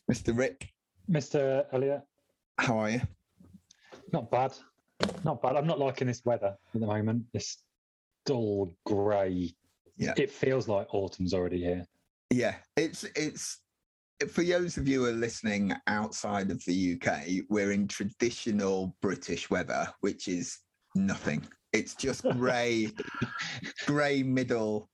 Mr. Rick, Mr. Elliot, how are you? not bad. Not bad. I'm not liking this weather at the moment. This dull grey. Yeah. It feels like autumn's already here. Yeah, it's for those of you who are listening outside of the UK, we're in traditional British weather, which is nothing. It's just grey, grey middle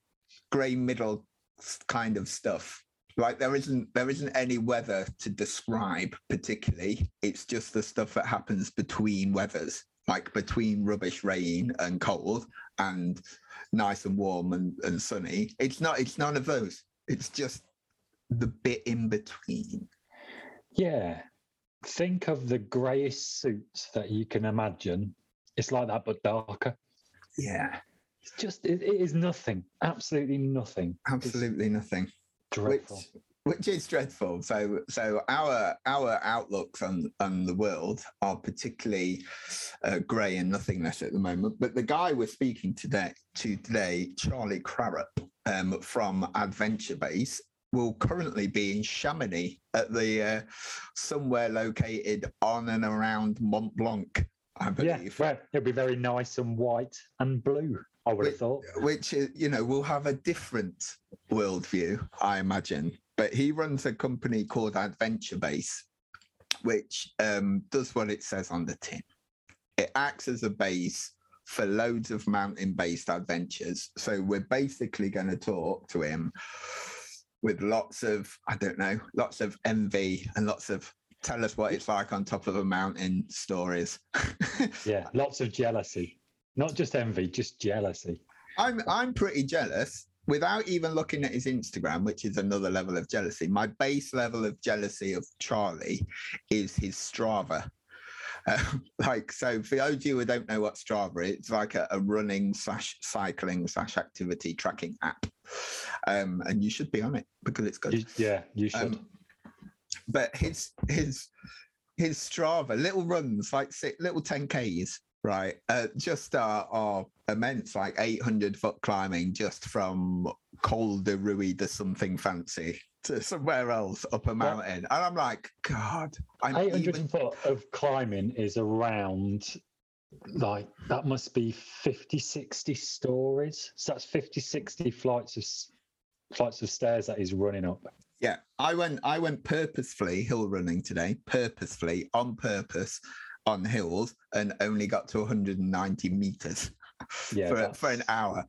kind of stuff. Like there isn't any weather to describe particularly. It's just the stuff that happens between weathers, like between rubbish rain and cold and nice and warm and sunny. It's none of those. It's just the bit in between. Yeah. Think of the greyest suit that you can imagine. It's like that, but darker. Yeah. It's just, it is nothing. Absolutely nothing. Absolutely nothing. Dreadful. Which is dreadful. So our outlooks on the world are particularly grey and nothingness at the moment. But the guy we're speaking today, Charlie Crarup from Adventure Base, will currently be in Chamonix at the somewhere located on and around Mont Blanc, I believe. Yeah, right. It'll be very nice and white and blue, I would have thought. Which is, will have a different worldview, I imagine. But he runs a company called Adventure Base, which does what it says on the tin. It acts as a base for loads of mountain-based adventures. So we're basically going to talk to him with lots of envy and lots of tell us what it's like on top of a mountain stories. Yeah, lots of jealousy. Not just envy, just jealousy. I'm pretty jealous without even looking at his Instagram, which is another level of jealousy. My base level of jealousy of Charlie is his Strava. So for those of you who don't know what Strava is, it's like a running / cycling / activity tracking app. And you should be on it because it's good. You should. But his Strava, little runs, like little 10Ks, right, just are immense, like 800-foot climbing just from Col de Rui de something fancy to somewhere else up a mountain. And I'm like, God. 800 foot of climbing is around, like, that must be 50, 60 stories. So that's 50, 60 flights of stairs that he's running up. Yeah, I went purposefully hill running today, on purpose, on hills, and only got to 190 meters for an hour.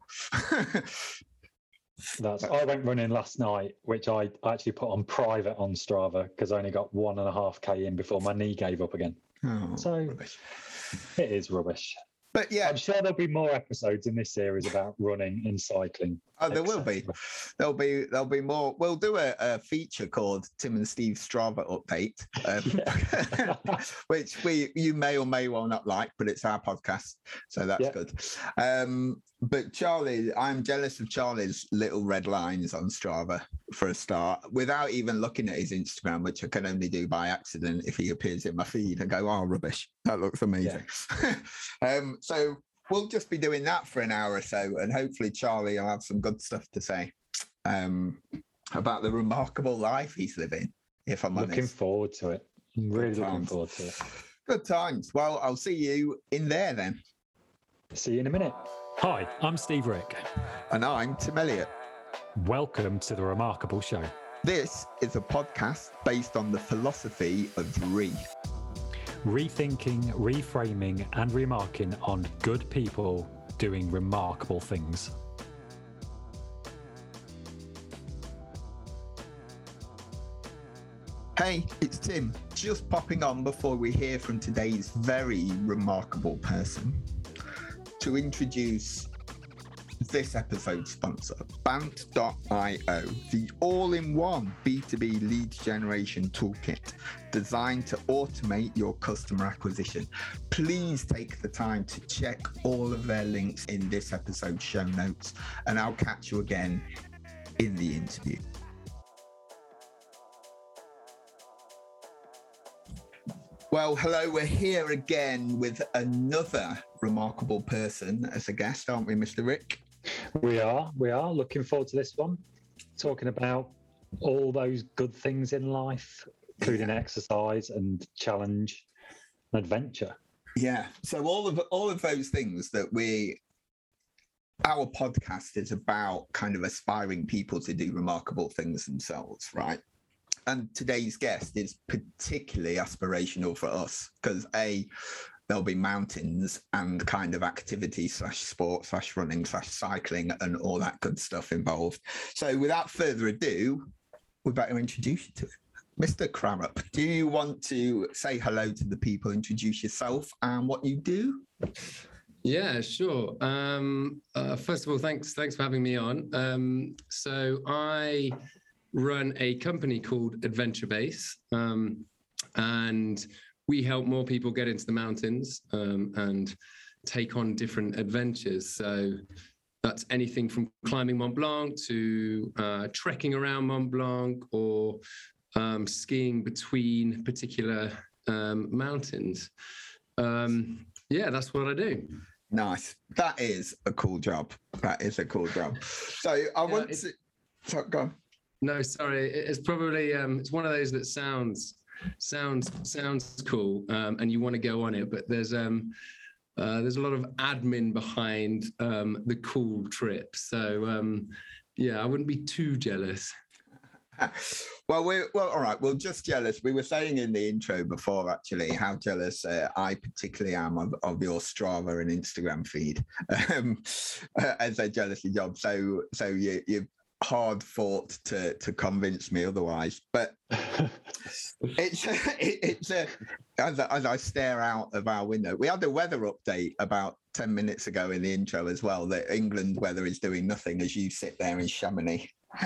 I went running last night, which I actually put on private on Strava because I only got 1.5K in before my knee gave up again. Oh, so rubbish. It is rubbish. But yeah, I'm sure there'll be more episodes in this series about running and cycling. Oh, there will be. There'll be more. We'll do a feature called Tim and Steve Strava update, which you may or may well not like, but it's our podcast, so that's good. But Charlie, I'm jealous of Charlie's little red lines on Strava for a start, without even looking at his Instagram, which I can only do by accident if he appears in my feed and go, "Oh, rubbish! That looks amazing." Yeah. So we'll just be doing that for an hour or so, and hopefully Charlie will have some good stuff to say about the remarkable life he's living, if I'm honest. Looking forward to it. I'm really looking forward to it. Good times. Well, I'll see you in there then. See you in a minute. Hi, I'm Steve Rick. And I'm Tim Elliott. Welcome to The Remarkable Show. This is a podcast based on the philosophy of rethinking, reframing, and remarking on good people doing remarkable things. Hey, it's Tim. Just popping on before we hear from today's very remarkable person to introduce this episode's sponsor, Bant.io, the all-in-one B2B lead generation toolkit designed to automate your customer acquisition. Please take the time to check all of their links in this episode's show notes, and I'll catch you again in the interview. Well, hello, we're here again with another remarkable person as a guest, aren't we, Mr. Rick? We are looking forward to this one, talking about all those good things in life, including exercise and challenge and adventure. Yeah. So all of those things that our podcast is about kind of aspiring people to do remarkable things themselves, right? And today's guest is particularly aspirational for us because there'll be mountains and kind of activity / sport / running / cycling and all that good stuff involved. So without further ado, we better introduce you to it. Mr. Crarup, do you want to say hello to the people, introduce yourself and what you do? Yeah, sure. First of all, thanks for having me on. So I run a company called Adventure Base, and we help more people get into the mountains and take on different adventures. So that's anything from climbing Mont Blanc to trekking around Mont Blanc or skiing between particular mountains. Yeah, that's what I do. Nice. That is a cool job. So I want to... So, go on. No, sorry. It's probably it's one of those that sounds cool, and you want to go on it, but there's a lot of admin behind the cool trip. So yeah, I wouldn't be too jealous. Well, all right. Well, just jealous. We were saying in the intro before, actually, how jealous I particularly am of your Strava and Instagram feed as a jealousy job. So you've hard fought to convince me otherwise. But it's as I stare out of our window, we had a weather update about 10 minutes ago in the intro as well. That England weather is doing nothing as you sit there in Chamonix.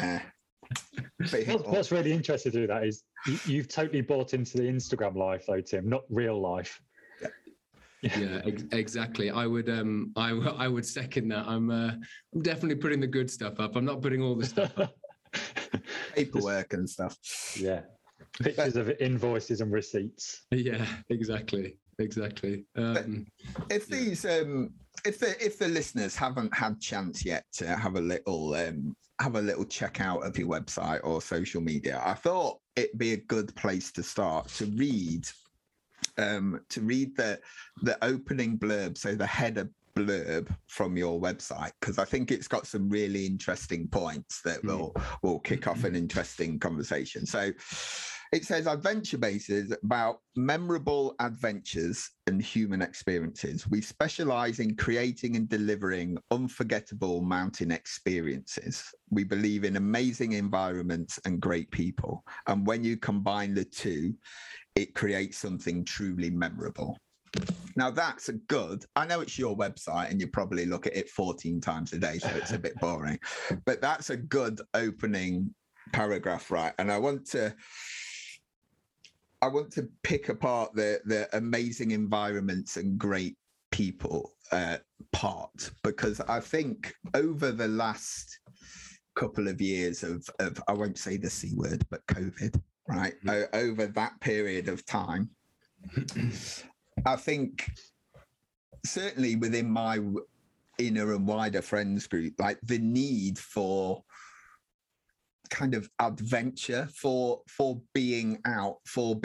What's really interesting to do that is you've totally bought into the Instagram life though, Tim, not real life. Yeah, exactly. I would second that. I'm definitely putting the good stuff up. I'm not putting all the stuff up. Paperwork and stuff. Yeah, pictures of invoices and receipts. Yeah, exactly. If these if the listeners haven't had chance yet to have a little check out of your website or social media, I thought it'd be a good place to start to read the opening blurb, so the header blurb from your website, because I think it's got some really interesting points that will kick off an interesting conversation. So it says Adventure Base is about memorable adventures and human experiences. We specialize in creating and delivering unforgettable mountain experiences. We believe in amazing environments and great people. And when you combine the two, it creates something truly memorable. Now that's I know it's your website and you probably look at it 14 times a day, so it's a bit boring, but that's a good opening paragraph, right? And I want to pick apart the amazing environments and great people part, because I think over the last couple of years of I won't say the C word, but COVID, right? Over that period of time, I think certainly within my inner and wider friends group, like the need for kind of adventure, for being out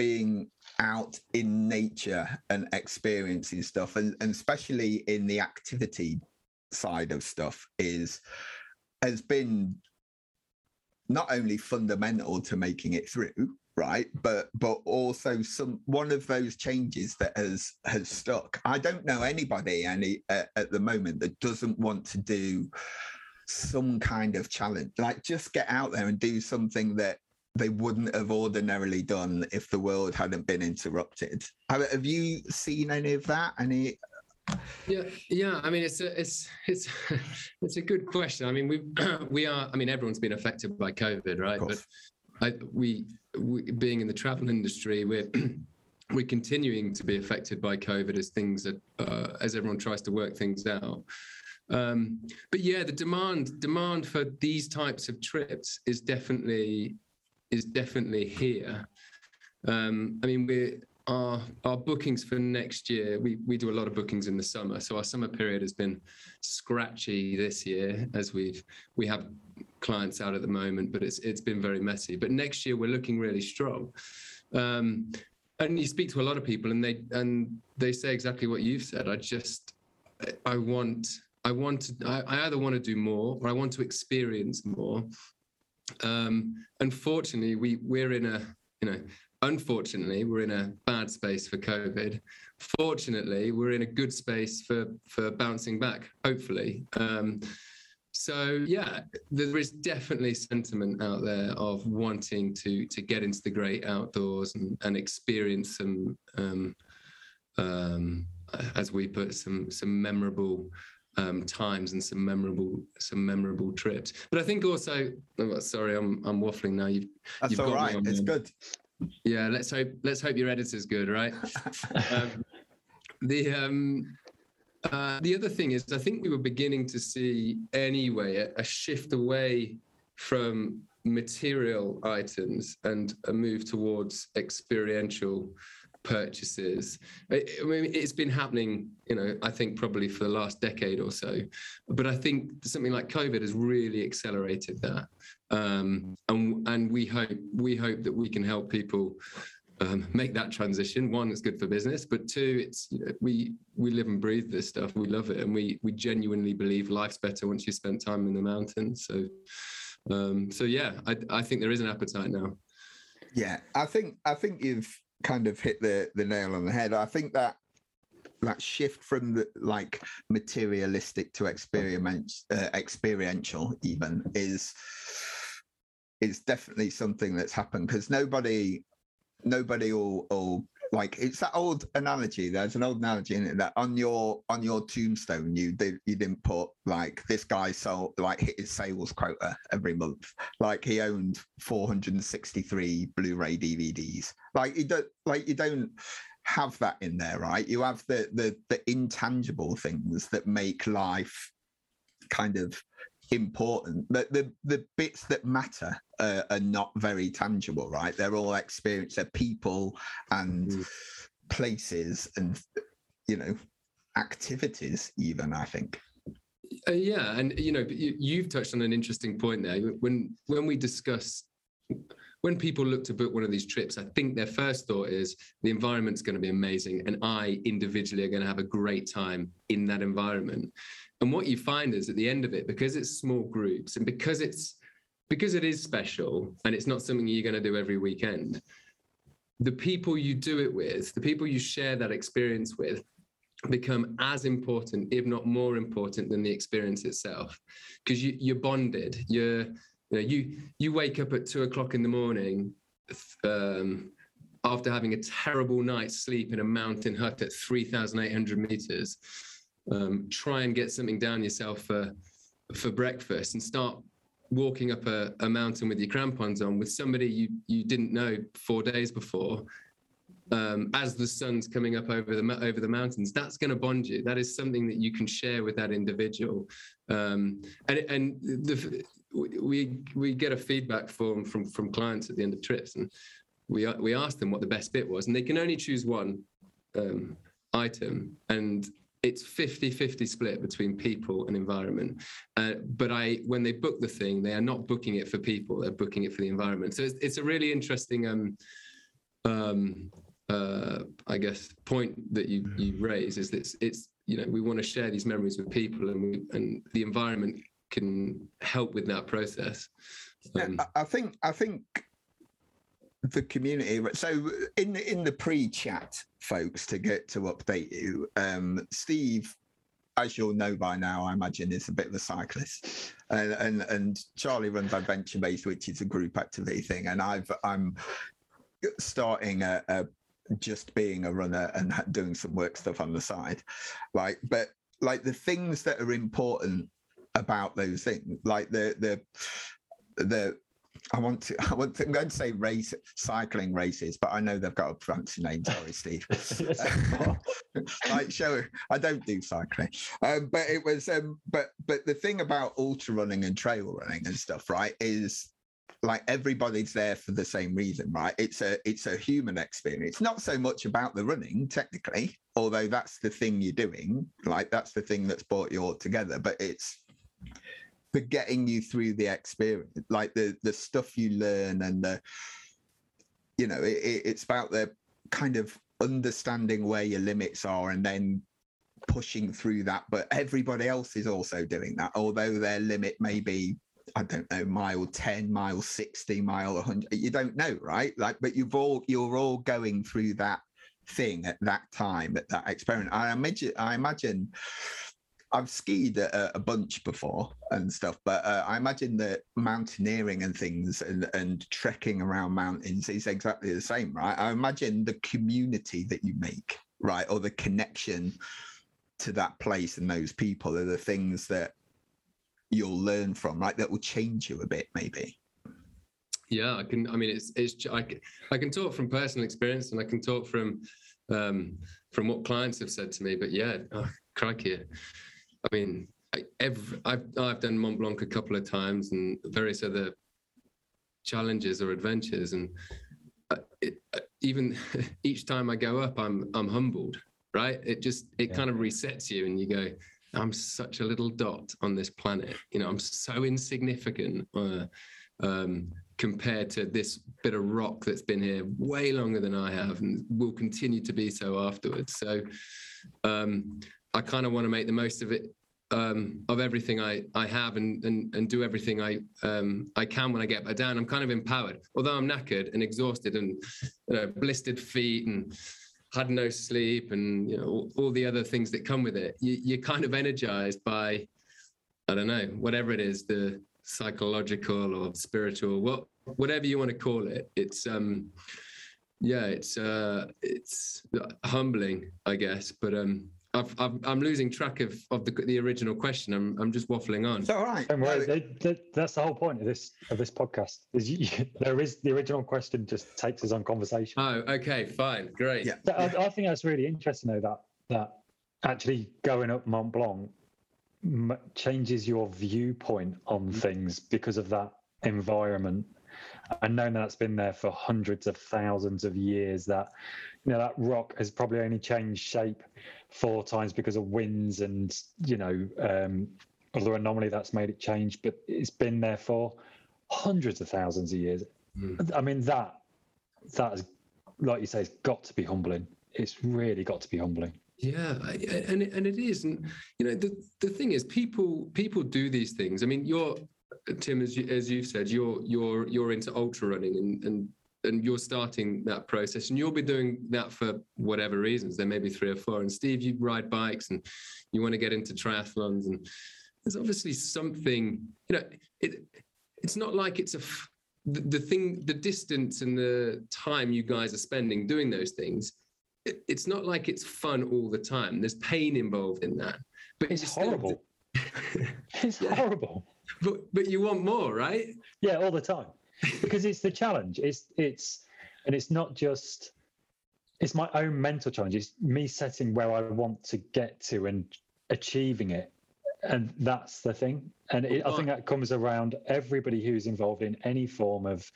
in nature and experiencing stuff, and especially in the activity side of stuff has been not only fundamental to making it through, right, but also one of those changes that has stuck. I don't know anybody at the moment that doesn't want to do some kind of challenge, like just get out there and do something that they wouldn't have ordinarily done if the world hadn't been interrupted. Have you seen any of that? Yeah. I mean, it's a good question. I mean, we are. I mean, everyone's been affected by COVID, right? But we being in the travel industry, we're continuing to be affected by COVID as everyone tries to work things out. But yeah, the demand for these types of trips is definitely here. I mean, our bookings for next year, we do a lot of bookings in the summer, so our summer period has been scratchy this year, as we have clients out at the moment, but it's been very messy. But next year we're looking really strong. And you speak to a lot of people, and they say exactly what you've said. I either want to do more, or I want to experience more. Unfortunately, we're in a bad space for COVID. Fortunately, we're in a good space for bouncing back, hopefully. So yeah, there is definitely sentiment out there of wanting to get into the great outdoors and experience some, as we put, some memorable times and some memorable trips. But I think also, sorry, I'm waffling now. That's you've all right. It's good. Yeah, let's hope your editor's good, right? The other thing is, I think we were beginning to see anyway a shift away from material items and a move towards experiential purchases. I mean, it's been happening, I think probably for the last decade or so, but I think something like COVID has really accelerated that. And we hope that we can help people make that transition. One, it's good for business, but two, it's we live and breathe this stuff. We love it, and we genuinely believe life's better once you spend time in the mountains. So yeah, I think there is an appetite now. Yeah, I think you've kind of hit the nail on the head. I think that shift from the materialistic to experiential even is definitely something that's happened, because nobody will it's that old analogy. There's an old analogy in it that on your tombstone you didn't put this guy sold hit his sales quota every month, he owned 463 Blu-ray DVDs. You don't have that in there, right? You have the intangible things that make life kind of important. The bits that matter are not very tangible, right? They're all experience. They're people and places and activities even, I think. Yeah, and you've touched on an interesting point there. When people look to book one of these trips, I think their first thought is the environment's going to be amazing, and I individually are going to have a great time in that environment. And what you find is at the end of it, because it's small groups and because it is special and it's not something you're going to do every weekend, the people you do it with, the people you share that experience with, become as important, if not more important, than the experience itself. Because you're bonded. You wake up at 2:00 in the morning after having a terrible night's sleep in a mountain hut at 3,800 meters. Try and get something down yourself for breakfast and start walking up a mountain with your crampons on with somebody you didn't know 4 days before. As the sun's coming up over the mountains, that's going to bond you. That is something that you can share with that individual. We get a feedback form from clients at the end of trips, and we ask them what the best bit was, and they can only choose one item, and it's 50-50 split between people and environment. But when they book the thing, they are not booking it for people; they're booking it for the environment. So it's a really interesting, I guess, point that you raise, is that it's we want to share these memories with people, and the environment can help with that process. I think the community. So in the pre-chat, folks, to update you, Steve, as you'll know by now, I imagine, is a bit of a cyclist, and Charlie runs Adventure Base, which is a group activity thing, and I'm starting just being a runner and doing some work stuff on the side, but the things that are important about those things, I'm going to say cycling races, but I know they've got a fancy name. Sorry, Steve. I don't do cycling, but it was, but the thing about ultra running and trail running and stuff, right, is everybody's there for the same reason, right? It's a human experience, not so much about the running technically, although that's the thing you're doing, that's the thing that's brought you all together, but it's for getting you through the experience, the stuff you learn, and it's about the kind of understanding where your limits are and then pushing through that. But everybody else is also doing that, although their limit may be, I don't know, mile 10, mile 60, mile 100. You don't know, right? Like, but you're all going through that thing at that time, at that experiment. I imagine I've skied a bunch before and stuff, but I imagine that mountaineering and things and trekking around mountains is exactly the same, right? I imagine the community that you make, right, or the connection to that place and those people are the things that you'll learn from, right? That will change you a bit, maybe. Yeah, I can talk from personal experience, and I can talk from what clients have said to me. But yeah, crikey. I mean, I've done Mont Blanc a couple of times and various other challenges or adventures, and even each time I go up, I'm humbled, right? It kind of resets you, and you go, I'm such a little dot on this planet. I'm so insignificant compared to this bit of rock that's been here way longer than I have, and will continue to be so afterwards. So I kind of want to make the most of it, of everything I have, and do everything I can when I get back down. I'm kind of empowered, although I'm knackered and exhausted and blistered feet and had no sleep and all the other things that come with it. You're kind of energized by, I don't know, whatever it is, the psychological or spiritual, whatever you want to call it. It's it's humbling, I guess, but I'm losing track of the original question. I'm just waffling on. It's all right. Don't worry. That's the whole point of this podcast. There is the original question, just takes us on conversation. Oh, okay, fine, great. Yeah. I think that's really interesting, though, that actually going up Mont Blanc changes your viewpoint on things because of that environment, and knowing that's been there for hundreds of thousands of years, that that rock has probably only changed shape 4 times because of winds and other anomaly that's made it change, but it's been there for hundreds of thousands of years. I mean, that is, like you say, it's got to be humbling. It's really got to be humbling. Yeah, and it is, and the thing is, people do these things. I mean, Tim, as you've said, you're into ultra running, and you're starting that process, and you'll be doing that for whatever reasons. There may be 3 or 4. And Steve, you ride bikes, and you want to get into triathlons, and there's obviously something. It's not like it's the distance and the time you guys are spending doing those things. It's not like it's fun all the time. There's pain involved in that. But it's horrible. It's horrible. But you want more, right? Yeah, all the time. Because it's the challenge. It's not just, it's my own mental challenge. It's me setting where I want to get to and achieving it. And that's the thing. And I think that comes around everybody who's involved in any form of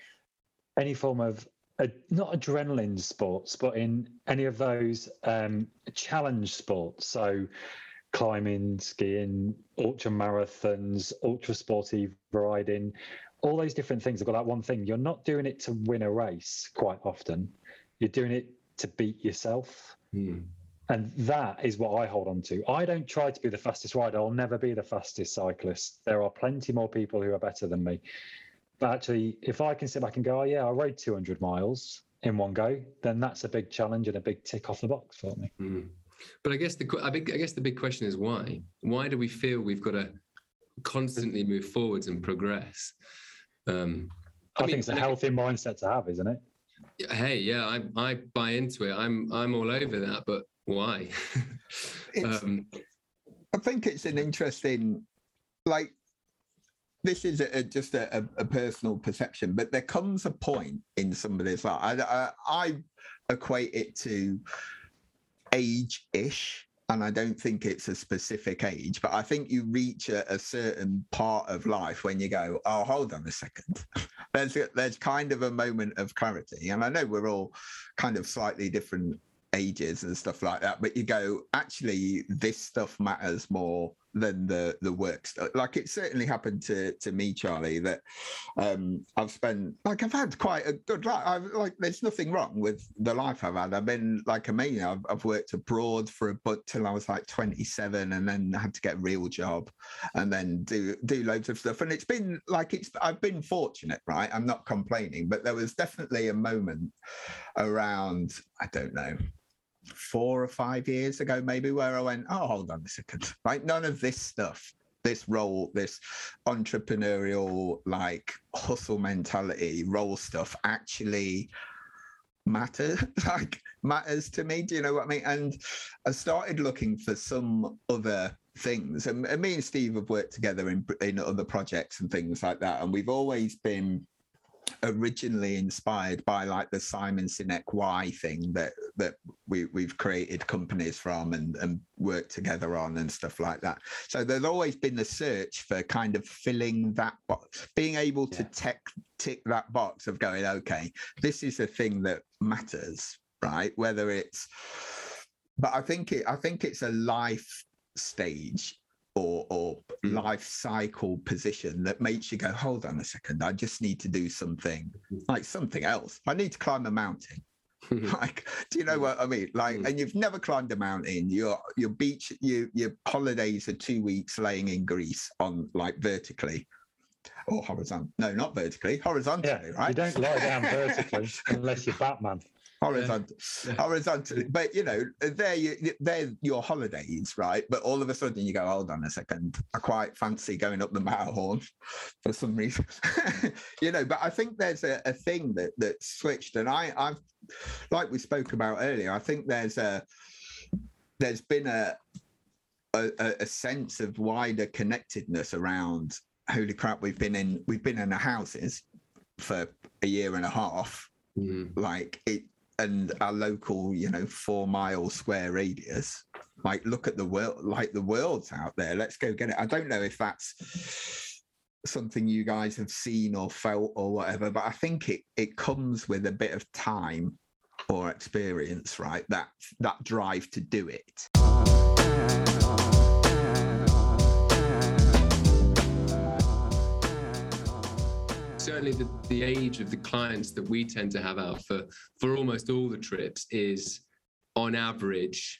not adrenaline sports, but in any of those challenge sports. So climbing, skiing, ultra marathons, ultra sportive riding, all those different things have got that one thing. You're not doing it to win a race quite often. You're doing it to beat yourself. And that is what I hold on to. I don't try to be the fastest rider. I'll never be the fastest cyclist. There are plenty more people who are better than me. But actually, if I can sit back and go, oh yeah, I rode 200 miles in one go, then that's a big challenge and a big tick off the box for me. But I guess the big question is why? Why do we feel we've got to constantly move forwards and progress? I think it's a healthy mindset to have, isn't it? Hey, yeah, I buy into it. I'm all over that, but why? I think it's an interesting, this is just a personal perception, but there comes a point in somebody's life. I equate it to age-ish, and I don't think it's a specific age, but I think you reach a certain part of life when you go, oh, hold on a second. There's kind of a moment of clarity, and I know we're all kind of slightly different ages and stuff like that, but you go, actually, this stuff matters more than the work stuff. Like it certainly happened to me, Charlie, that I've had quite a good life. There's nothing wrong with the life I've had. I've been like amazing. I've worked abroad till I was like 27, and then had to get a real job, and then do loads of stuff. And it's been like I've been fortunate, right? I'm not complaining, but there was definitely a moment around, I don't know, 4 or 5 years ago, maybe, where I went, oh, hold on a second, right? None of this stuff, this role, this entrepreneurial, like hustle mentality, role stuff actually matters to me. Do you know what I mean? And I started looking for some other things. And me and Steve have worked together in other projects and things like that. And we've always been originally inspired by like the Simon Sinek why thing that we've created companies from and worked together on and stuff like that. So there's always been the search for kind of filling that box, being able to tick that box of going, okay, this is a thing that matters, right? Whether it's, but I think it's a life stage or life cycle position that makes you go, hold on a second, I just need to do something else. I need to climb a mountain. Like, do you know what I mean? Like, and you've never climbed a mountain. Your beach, your holidays are 2 weeks laying in Greece on like vertically or horizontal. No, not vertically, horizontally, right? You don't lie down vertically unless you're Batman. Horizontally, but they're your holidays, right? But all of a sudden you go, hold on a second, I quite fancy going up the Matterhorn for some reason. But I think there's a thing that switched, and I've like we spoke about earlier, I think there's been a sense of wider connectedness around, holy crap, we've been in our houses for a year and a half, like it. And our local, 4 mile square radius, like, look at the world, like the world's out there. Let's go get it. I don't know if that's something you guys have seen or felt or whatever, but I think it comes with a bit of time or experience, right? That drive to do it. Certainly the age of the clients that we tend to have out for almost all the trips is on average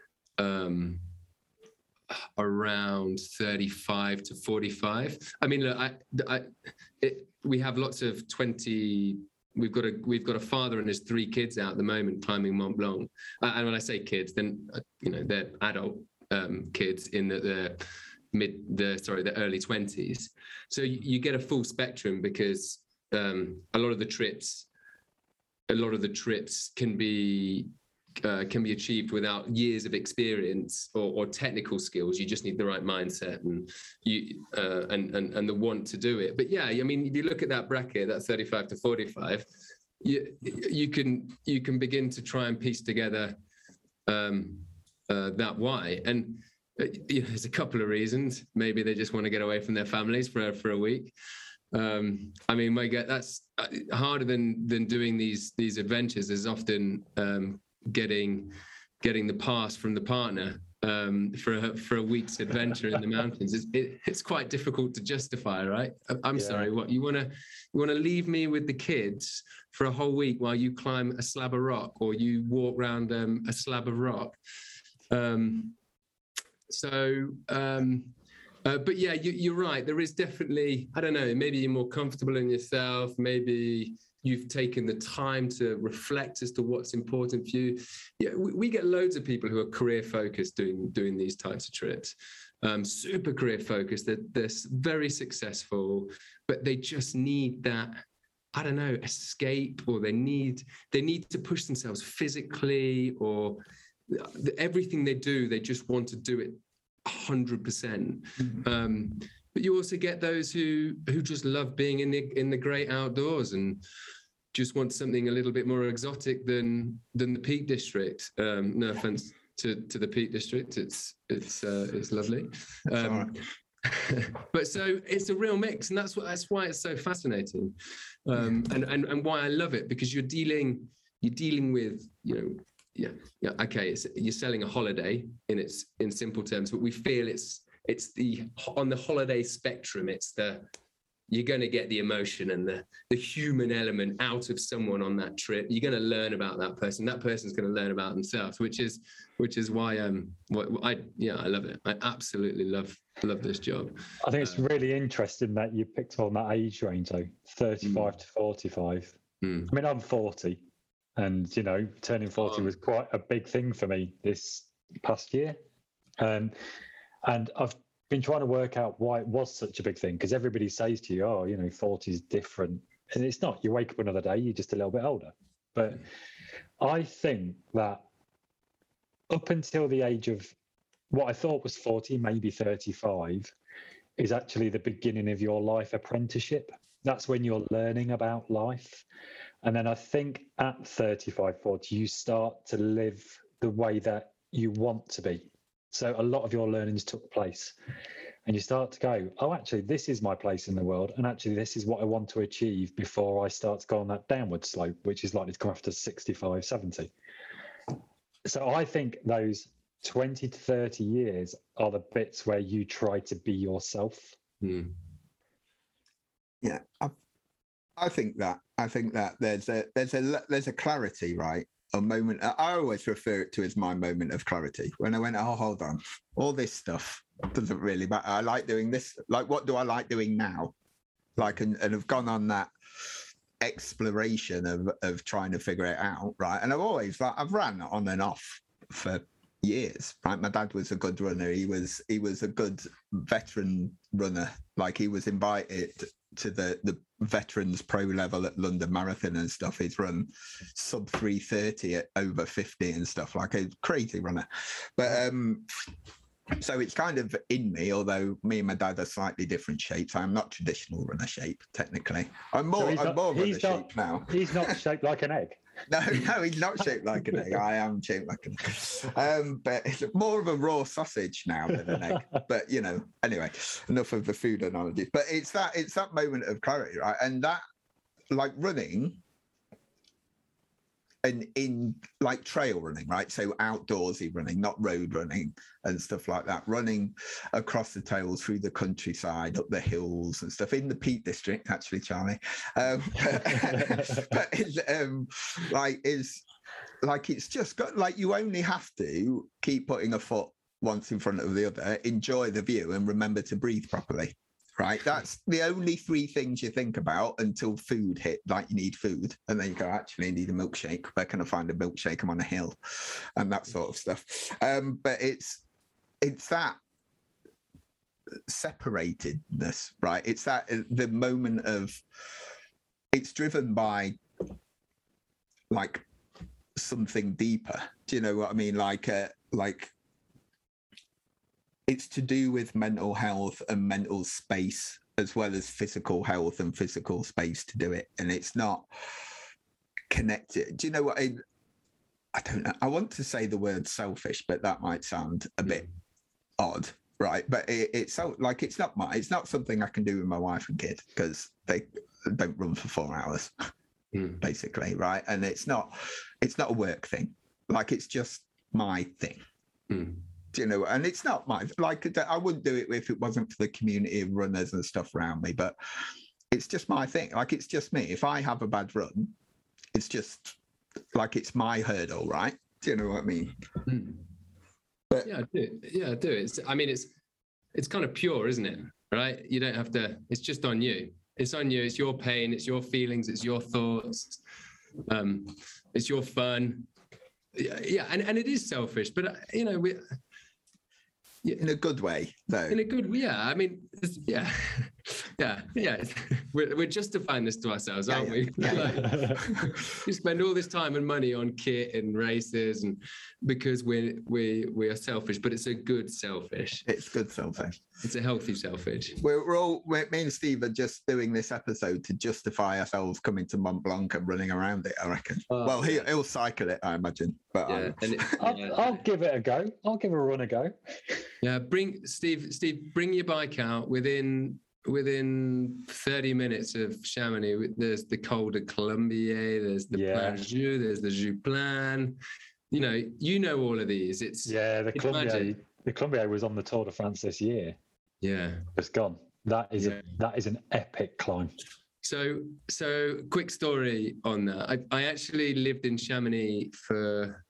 around 35 to 45. I mean, look, we have lots of 20. We've got a father and his 3 kids out at the moment climbing Mont Blanc. And when I say kids, then they're adult kids in the early 20s. So you get a full spectrum because a lot of the trips can be achieved without years of experience or technical skills. You just need the right mindset and and the want to do it. But yeah, I mean, if you look at that bracket, that 35 to 45, you can begin to try and piece together that why. And there's a couple of reasons. Maybe they just want to get away from their families for a week. I mean, that's harder than doing these adventures is often getting the pass from the partner for a week's adventure in the mountains. It's quite difficult to justify, right? I'm sorry, what you want to leave me with the kids for a whole week while you climb a slab of rock or you walk around a slab of rock. But yeah, you're right. There is definitely, I don't know, maybe you're more comfortable in yourself. Maybe you've taken the time to reflect as to what's important for you. Yeah, we get loads of people who are career focused doing these types of trips. Super career focused. They're very successful, but they just need that, I don't know, escape, or they need to push themselves physically, or everything they do, they just want to do it 100%. But you also get those who just love being in the great outdoors and just want something a little bit more exotic than the Peak District. No offense to the Peak District, it's lovely. But so it's a real mix, and that's why it's so fascinating, and why I love it, because you're dealing with okay, you're selling a holiday in simple terms, but we feel it's the on the holiday spectrum. You're going to get the emotion and the human element out of someone on that trip. You're going to learn about that person. That person's going to learn about themselves, which is why I love it. I absolutely love this job. I think it's really interesting that you picked on that age range, though, 35 to 45. I mean, I'm 40, and turning 40 was quite a big thing for me this past year, and I've been trying to work out why it was such a big thing, because everybody says to you, 40 is different, and it's not. You wake up another day, you're just a little bit older. But I think that up until the age of what I thought was 40, maybe 35, is actually the beginning of your life apprenticeship. That's when you're learning about life. And then I think at 35, 40, you start to live the way that you want to be. So a lot of your learnings took place, and you start to go, oh, actually, this is my place in the world. And actually, this is what I want to achieve before I start to go on that downward slope, which is likely to come after 65, 70. So I think those 20 to 30 years are the bits where you try to be yourself. Yeah, I think that there's a clarity, right? A moment. I always refer it to as my moment of clarity. When I went, oh, hold on, all this stuff doesn't really matter. I like doing this. Like, what do I like doing now? Like, and have gone on that exploration of trying to figure it out, right? And I've ran on and off for years, right? My dad was a good runner. He was a good veteran runner. Like, he was invited to the veterans pro level at London Marathon and stuff. He's run sub 3:30 at over 50 and stuff, like a crazy runner. But so it's kind of in me, although me and my dad are slightly different shapes. I'm not traditional runner shape, technically. I'm more runner shape now. He's not shaped like an egg. No, he's not shaped like an egg. I am shaped like an egg. But it's more of a raw sausage now than an egg. But, anyway, enough of the food analogy. But it's that moment of clarity, right? And that, like, running and in like trail running, right? So outdoorsy running, not road running and stuff like that. Running across the trails through the countryside, up the hills and stuff in the Peak District, actually, Charlie. But it's just got, like, you only have to keep putting a foot once in front of the other, enjoy the view, and remember to breathe properly. Right, that's the only three things you think about until food hit. Like, you need food, and then you go, actually, I need a milkshake. Where can I find a milkshake? I'm on a hill, and that sort of stuff. But it's that separatedness, right? It's that the moment of, it's driven by like something deeper. Do you know what I mean? Like it's to do with mental health and mental space, as well as physical health and physical space to do it. And it's not connected. Do you know what? I don't know. I want to say the word selfish, but that might sound a bit odd, right? But it's not something I can do with my wife and kid, because they don't run for 4 hours, basically, right? And it's not a work thing. Like, it's just my thing. And it's not my, like, I wouldn't do it if it wasn't for the community of runners and stuff around me, but it's just my thing. Like, it's just me. If I have a bad run, it's just like, it's my hurdle, right? Do you know what I mean? But yeah, I do. It's kind of pure, isn't it? Right? You don't have to, it's just on you. It's on you. It's your pain. It's your feelings. It's your thoughts. It's your fun. Yeah. And it is selfish, but in a good way, though. In a good, yeah. I mean, yeah. We're justifying this to ourselves, aren't we? We spend all this time and money on kit and races, and because we are selfish, but it's a good selfish. It's good selfish. It's a healthy selfish. Me and Steve are just doing this episode to justify ourselves coming to Mont Blanc and running around it, I reckon. He'll cycle it, I imagine. But I'll give it a go. I'll give a run a go. Yeah, bring your bike out within 30 minutes of Chamonix. There's the Col de Colombier, there's the Plan Jeu, there's the Jouplan. You know all of these. It's the Colombier. The Colombier was on the Tour de France this year. Yeah, It's gone. That is an epic climb. So quick story on that. I actually lived in Chamonix for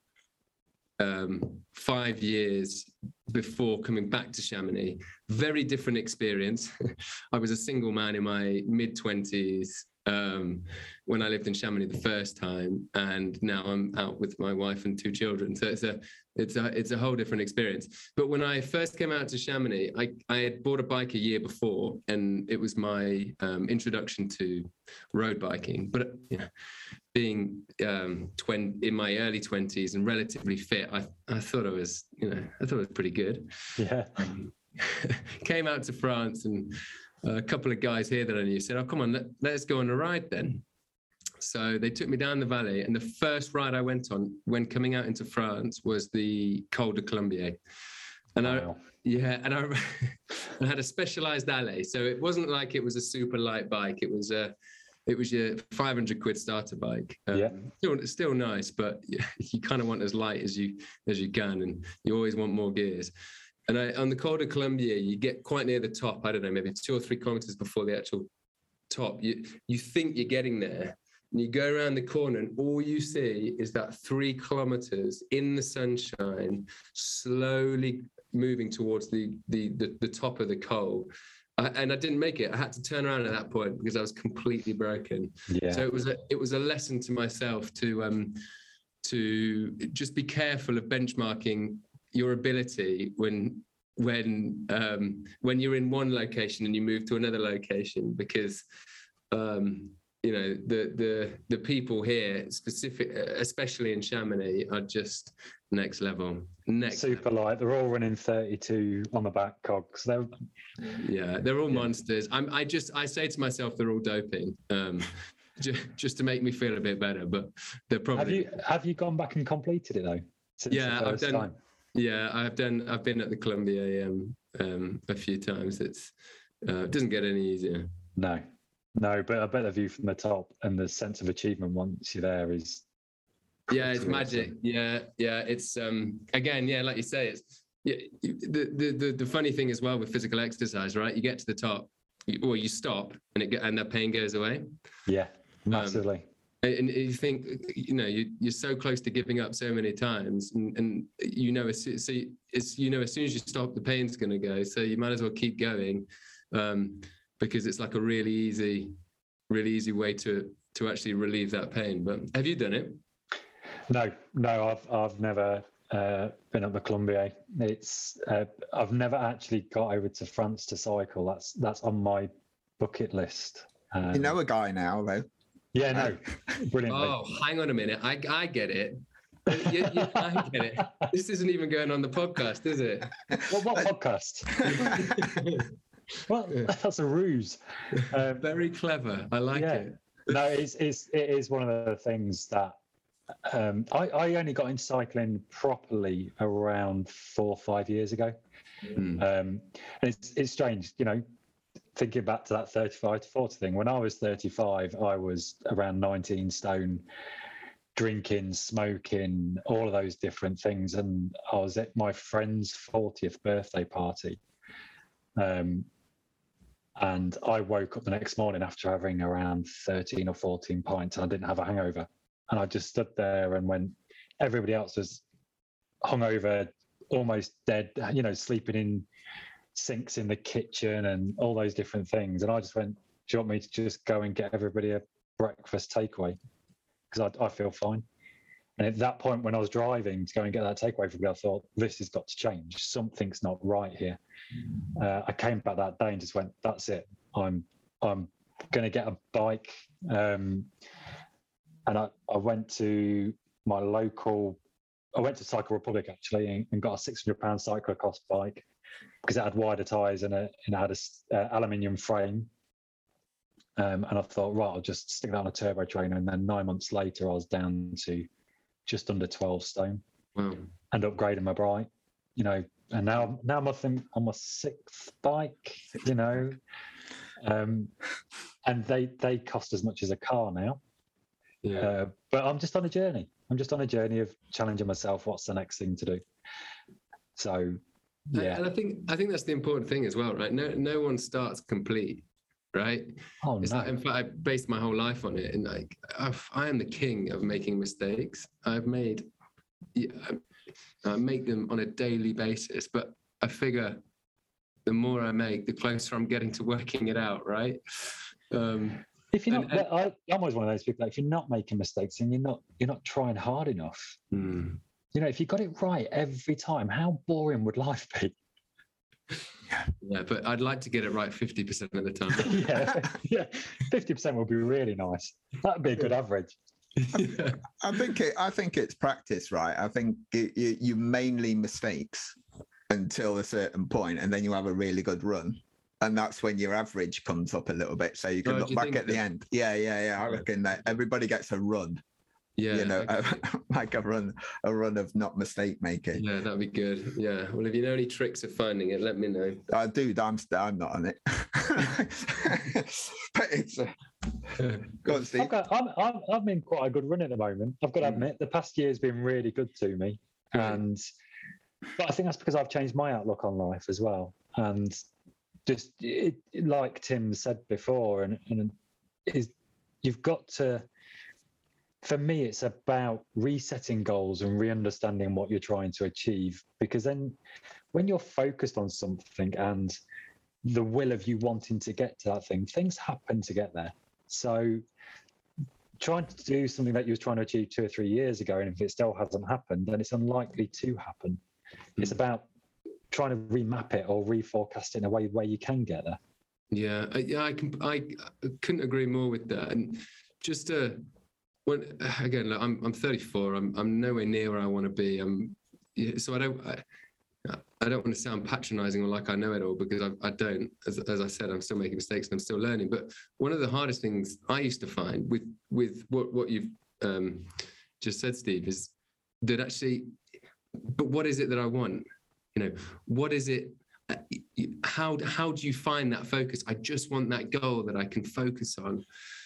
5 years before coming back to Chamonix. Very different experience. I was a single man in my mid-20s when I lived in Chamonix the first time, and now I'm out with my wife and 2 children. So it's a whole different experience. But when I first came out to Chamonix, I had bought a bike a year before, and it was my introduction to road biking. But being in my early 20s and relatively fit, I thought I was pretty good. Yeah. Came out to France, and a couple of guys here that I knew said, "Oh, come on, let's go on a ride then." So they took me down the valley, and the first ride I went on when coming out into France was the Col de Colombier. And Wow. I had a Specialized alley, so it wasn't like it was a super light bike. It was your 500 quid starter bike. Still nice, but you kind of want as light as you can, and you always want more gears. And on the Col de Colombier, you get quite near the top. I don't know, maybe 2 or 3 kilometers before the actual top. You think you're getting there, and you go around the corner, and all you see is that 3 kilometers in the sunshine, slowly moving towards the top of the col. And I didn't make it. I had to turn around at that point because I was completely broken. Yeah. So it was a lesson to myself to just be careful of benchmarking your ability when you're in one location and you move to another location, because the people here, especially in Chamonix, are just next level. Super light. They're all running 32 on the back cogs. They're all monsters. I say to myself, they're all doping. Just to make me feel a bit better, but they're probably. Have you gone back and completed it though? I've done. Time? Yeah, I've been at the Colombier a few times. It doesn't get any easier. No, but I bet the view from the top and the sense of achievement once you're there is. Yeah, it's magic. Yeah, it's again, like you say, it's the funny thing as well with physical exercise, right? You get to the top, you stop, and that pain goes away. Yeah, massively. And you think, you're so close to giving up so many times, and as soon as you stop, the pain's going to go. So you might as well keep going, because it's like a really easy way to actually relieve that pain. But have you done it? No, I've never been up the Colombier. It's I've never actually got over to France to cycle. That's on my bucket list. You know a guy now, though. Yeah, no, brilliantly. Oh, hang on a minute. I get it. I get it. This isn't even going on the podcast, is it? What podcast? Well, that's a ruse. Very clever. I like it. No, it is one of the things that I only got into cycling properly around 4 or 5 years ago. And it's strange, thinking back to that 35 to 40 thing. When I was 35, I was around 19 stone, drinking, smoking, all of those different things. And I was at my friend's 40th birthday party. And I woke up the next morning after having around 13 or 14 pints, and I didn't have a hangover. And I just stood there, and when everybody else was hungover, almost dead, sleeping in sinks in the kitchen and all those different things. And I just went, do you want me to just go and get everybody a breakfast takeaway? Because I feel fine. And at that point, when I was driving to go and get that takeaway from me, I thought, this has got to change. Something's not right here. I came back that day and just went, that's it. I'm going to get a bike. And I went to my local, I went to Cycle Republic actually, and got a £600 cyclocross bike, because it had wider tyres and it had a aluminium frame. And I thought, right, I'll just stick that on a turbo trainer. And then 9 months later, I was down to just under 12 stone. Wow. And upgrading my bike, and now I'm on my 6th bike, and they cost as much as a car now. Yeah. But I'm just on a journey. I'm just on a journey of challenging myself. What's the next thing to do? So Yeah. And I think that's the important thing as well, right? No one starts complete, right? Oh, It's no. like, in fact, I based my whole life on it, and like I am the king of making mistakes. I make them on a daily basis, but I figure the more I make, the closer I'm getting to working it out, right? If you're not, I'm always one of those people. Like, if you're not making mistakes, and you're not trying hard enough. You know, if you got it right every time, how boring would life be? Yeah, but I'd like to get it right 50% of the time. yeah, 50% would be really nice. That'd be a good average. I think it's practice, right? I think you mainly mistakes until a certain point, and then you have a really good run, and that's when your average comes up a little bit. So you can look back at the end. Yeah. I reckon that everybody gets a run. Yeah, you know, like a run of not mistake making. Yeah, that'd be good. Yeah. Well, if you know any tricks of finding it, let me know. Dude, I'm not on it. But it's go on, Steve. I'm in quite a good run at the moment. I've got to admit, the past year's been really good to me, but I think that's because I've changed my outlook on life as well. And just like Tim said before, and you've got to. For me, it's about resetting goals and re-understanding what you're trying to achieve, because then when you're focused on something and the will of you wanting to get to that thing, things happen to get there. So trying to do something that you were trying to achieve 2 or 3 years ago, and if it still hasn't happened, then it's unlikely to happen. It's about trying to remap it or reforecast it in a way where you can get there. Yeah, I couldn't agree more with that. And just when again, look, I'm 34. I'm nowhere near where I want to be. So I don't want to sound patronizing or like I know it all, because I don't. As I said, I'm still making mistakes and I'm still learning. But one of the hardest things I used to find with what you've just said, Steve, is that actually, but what is it that I want? You know, what is it? How do you find that focus? I just want that goal that I can focus on.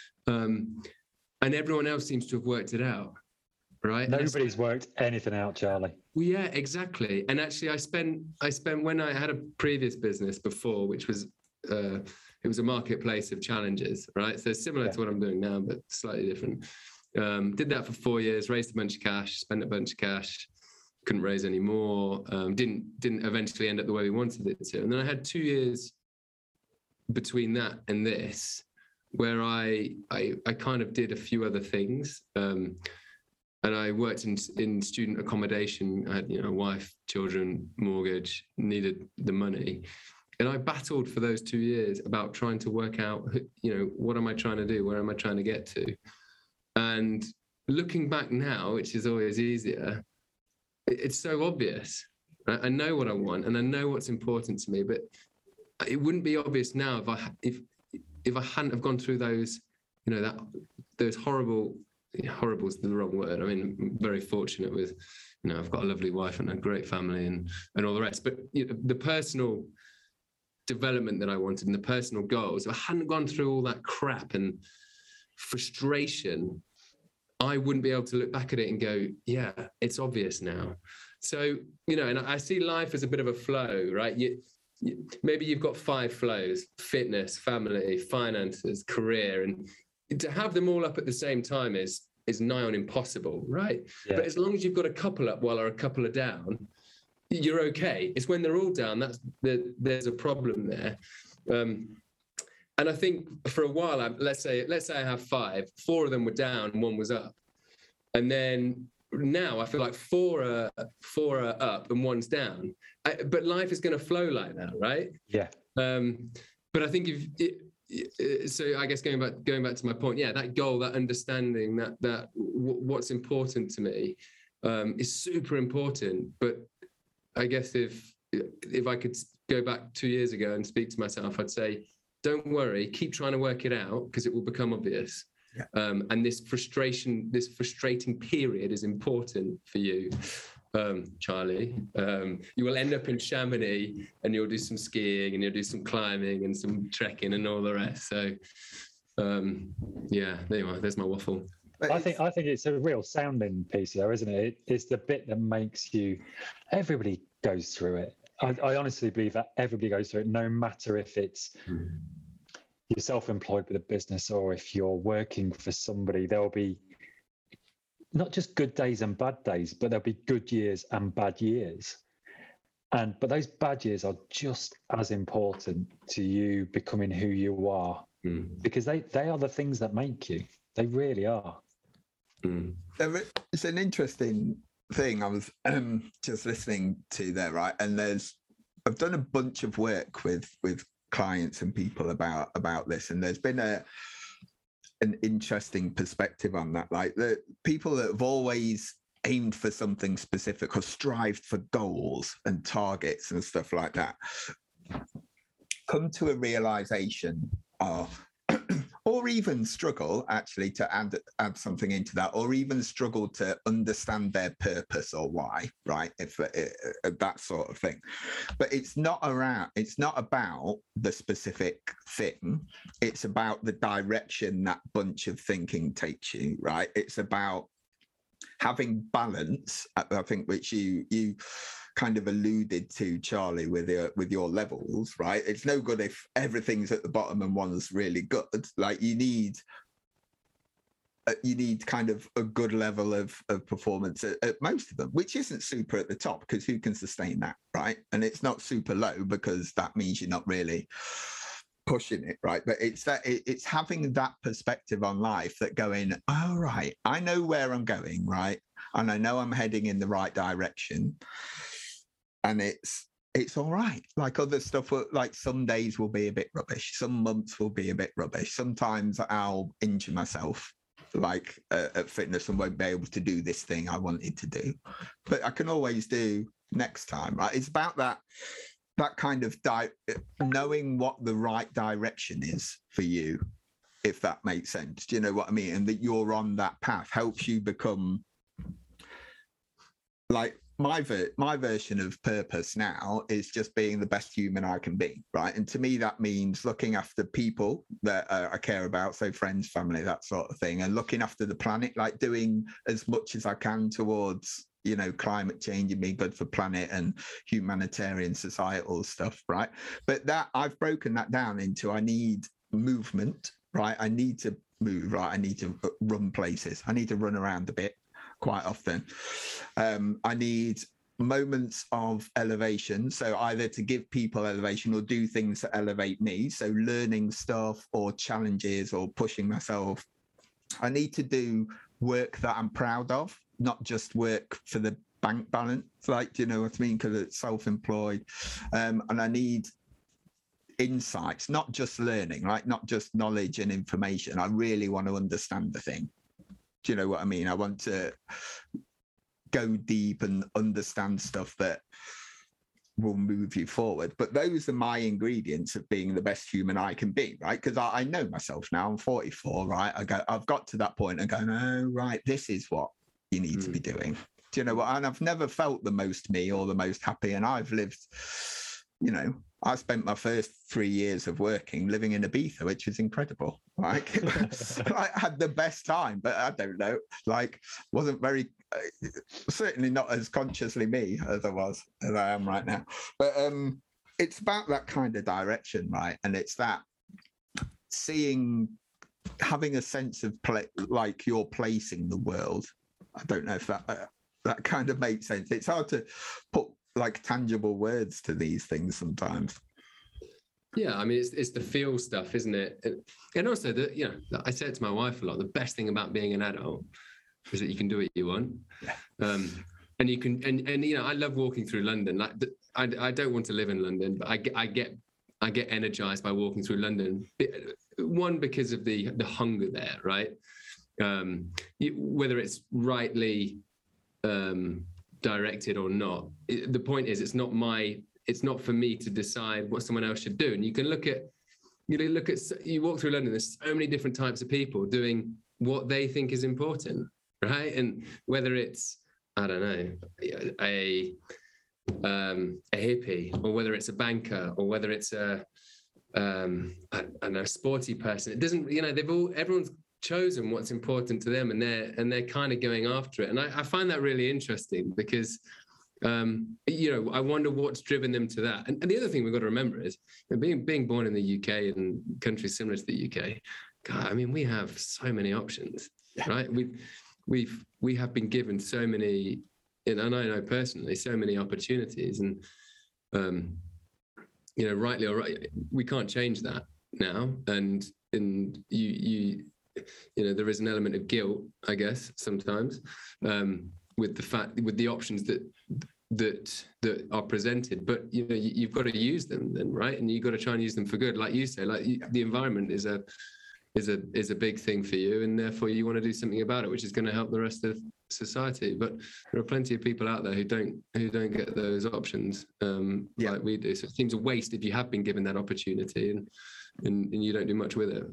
And everyone else seems to have worked it out, right? Nobody's worked anything out, Charlie. Well, yeah, exactly. And actually, I spent when I had a previous business before, which was it was a marketplace of challenges, right? So similar to what I'm doing now, but slightly different. Did that for 4 years, raised a bunch of cash, spent a bunch of cash, couldn't raise any more. Didn't eventually end up the way we wanted it to. And then I had 2 years between that and this, where I kind of did a few other things, and I worked in student accommodation. I had, a wife, children, mortgage, needed the money, and I battled for those 2 years about trying to work out, what am I trying to do? Where am I trying to get to? And looking back now, which is always easier, it's so obvious. Right? I know what I want and I know what's important to me, but it wouldn't be obvious now if I hadn't have gone through those, those horrible's the wrong word. I mean, I'm very fortunate with, I've got a lovely wife and a great family and all the rest. But the personal development that I wanted and the personal goals, if I hadn't gone through all that crap and frustration, I wouldn't be able to look back at it and go, yeah, it's obvious now. So, and I see life as a bit of a flow, right? Maybe you've got 5 flows: fitness, family, finances, career, and to have them all up at the same time is nigh on impossible, right? Yeah. But as long as you've got a couple up while a couple are down, you're okay. It's when they're all down there's a problem there. And I think for a while, let's say I have 5, 4 of them were down, 1 was up, and then now I feel like 4 are up and 1's down. But life is going to flow like that, right? Yeah. But I think so I guess going back to my point, yeah, that goal, that understanding that what's important to me is super important. But I guess if I could go back 2 years ago and speak to myself, I'd say, don't worry, keep trying to work it out, because it will become obvious. Yeah. And this frustrating period is important for you, Charlie. You will end up in Chamonix and you'll do some skiing and you'll do some climbing and some trekking and all the rest. So, yeah, there you are. There's my waffle. I think it's a real sounding piece, though, isn't it? It's the bit that makes you. Everybody goes through it. I honestly believe that everybody goes through it, no matter if it's you're self-employed with a business or if you're working for somebody. There'll be not just good days and bad days, but there'll be good years and bad years. But those bad years are just as important to you becoming who you are, because they are the things that make you. They really are. It's an interesting thing. I was just listening to there, right? And I've done a bunch of work with clients and people about this, and there's been an interesting perspective on that. Like the people that have always aimed for something specific or strived for goals and targets and stuff like that come to a realization of or even struggle actually to add something into that, or even struggle to understand their purpose or why, right? If that sort of thing. But it's not about the specific thing. It's about the direction that bunch of thinking takes you, right? It's about having balance, I think, which you kind of alluded to, Charlie, with your levels, right? It's no good if everything's at the bottom and one's really good. Like you need kind of a good level of performance at most of them, which isn't super at the top, because who can sustain that, right? And it's not super low, because that means you're not really pushing it, right? But it's having that perspective on life, that going, oh, right, I know where I'm going, right? And I know I'm heading in the right direction. And it's all right. Like other stuff, like some days will be a bit rubbish. Some months will be a bit rubbish. Sometimes I'll injure myself, like at fitness, and won't be able to do this thing I wanted to do. But I can always do next time, right? It's about that kind of knowing what the right direction is for you, if that makes sense. Do you know what I mean? And that you're on that path helps you become like my version of purpose now is just being the best human I can be, right? And to me, that means looking after people that I care about, so friends, family, that sort of thing, and looking after the planet, like doing as much as I can towards, you know, climate change and being good for planet and humanitarian societal stuff, right? But that I've broken that down into, I need movement, right? I need to move, right? I need to run places. I need to run around a bit quite often. I need moments of elevation, so either to give people elevation or do things that elevate me, so learning stuff or challenges or pushing myself. I need to do work that I'm proud of, not just work for the bank balance, like, do you know what I mean? Because it's self-employed. And I need insights, not just learning, right? Not just knowledge and information. I really want to understand the thing. Do you know what I mean? I want to go deep and understand stuff that will move you forward. But those are my ingredients of being the best human I can be, right? Because I know myself now. I'm 44, right? I've got to that point and going, oh, right, this is what you need to be doing. Do you know what? And I've never felt the most me or the most happy. And I've lived, you know, I spent my first 3 years of working living in Ibiza, which was incredible. Like, I had the best time, but I don't know, like, wasn't very, certainly not as consciously me as I am right now. But it's about that kind of direction, right? And it's that having a sense of like you're placing the world. I don't know if that kind of makes sense. It's hard to put like tangible words to these things sometimes. Yeah, I mean, it's the feel stuff, isn't it? And also, I say it to my wife a lot. The best thing about being an adult is that you can do what you want. Yeah. And you can, and you know, I love walking through London. Like, I don't want to live in London, but I get energized by walking through London. One, because of the hunger there, right? Whether it's rightly directed or not, the point is it's not for me to decide what someone else should do. And you walk through London, there's so many different types of people doing what they think is important, right? And whether it's, I don't know, a hippie, or whether it's a banker, or whether it's a sporty person, it doesn't, you know, everyone's chosen what's important to them, and they're kind of going after it. And I find that really interesting, because I wonder what's driven them to that. And the other thing we've got to remember is, being born in the UK and countries similar to the UK, God, I mean, we have so many options, right? We have been given so many, and I know personally, so many opportunities, and rightly or right, we can't change that now. And you there is an element of guilt, I guess, sometimes, with the options that are presented, but you've got to use them then, right? And you've got to try and use them for good, like you say. The environment is a big thing for you, and therefore you want to do something about it, which is going to help the rest of society. But there are plenty of people out there who don't get those options like we do. So it seems a waste if you have been given that opportunity and you don't do much with it.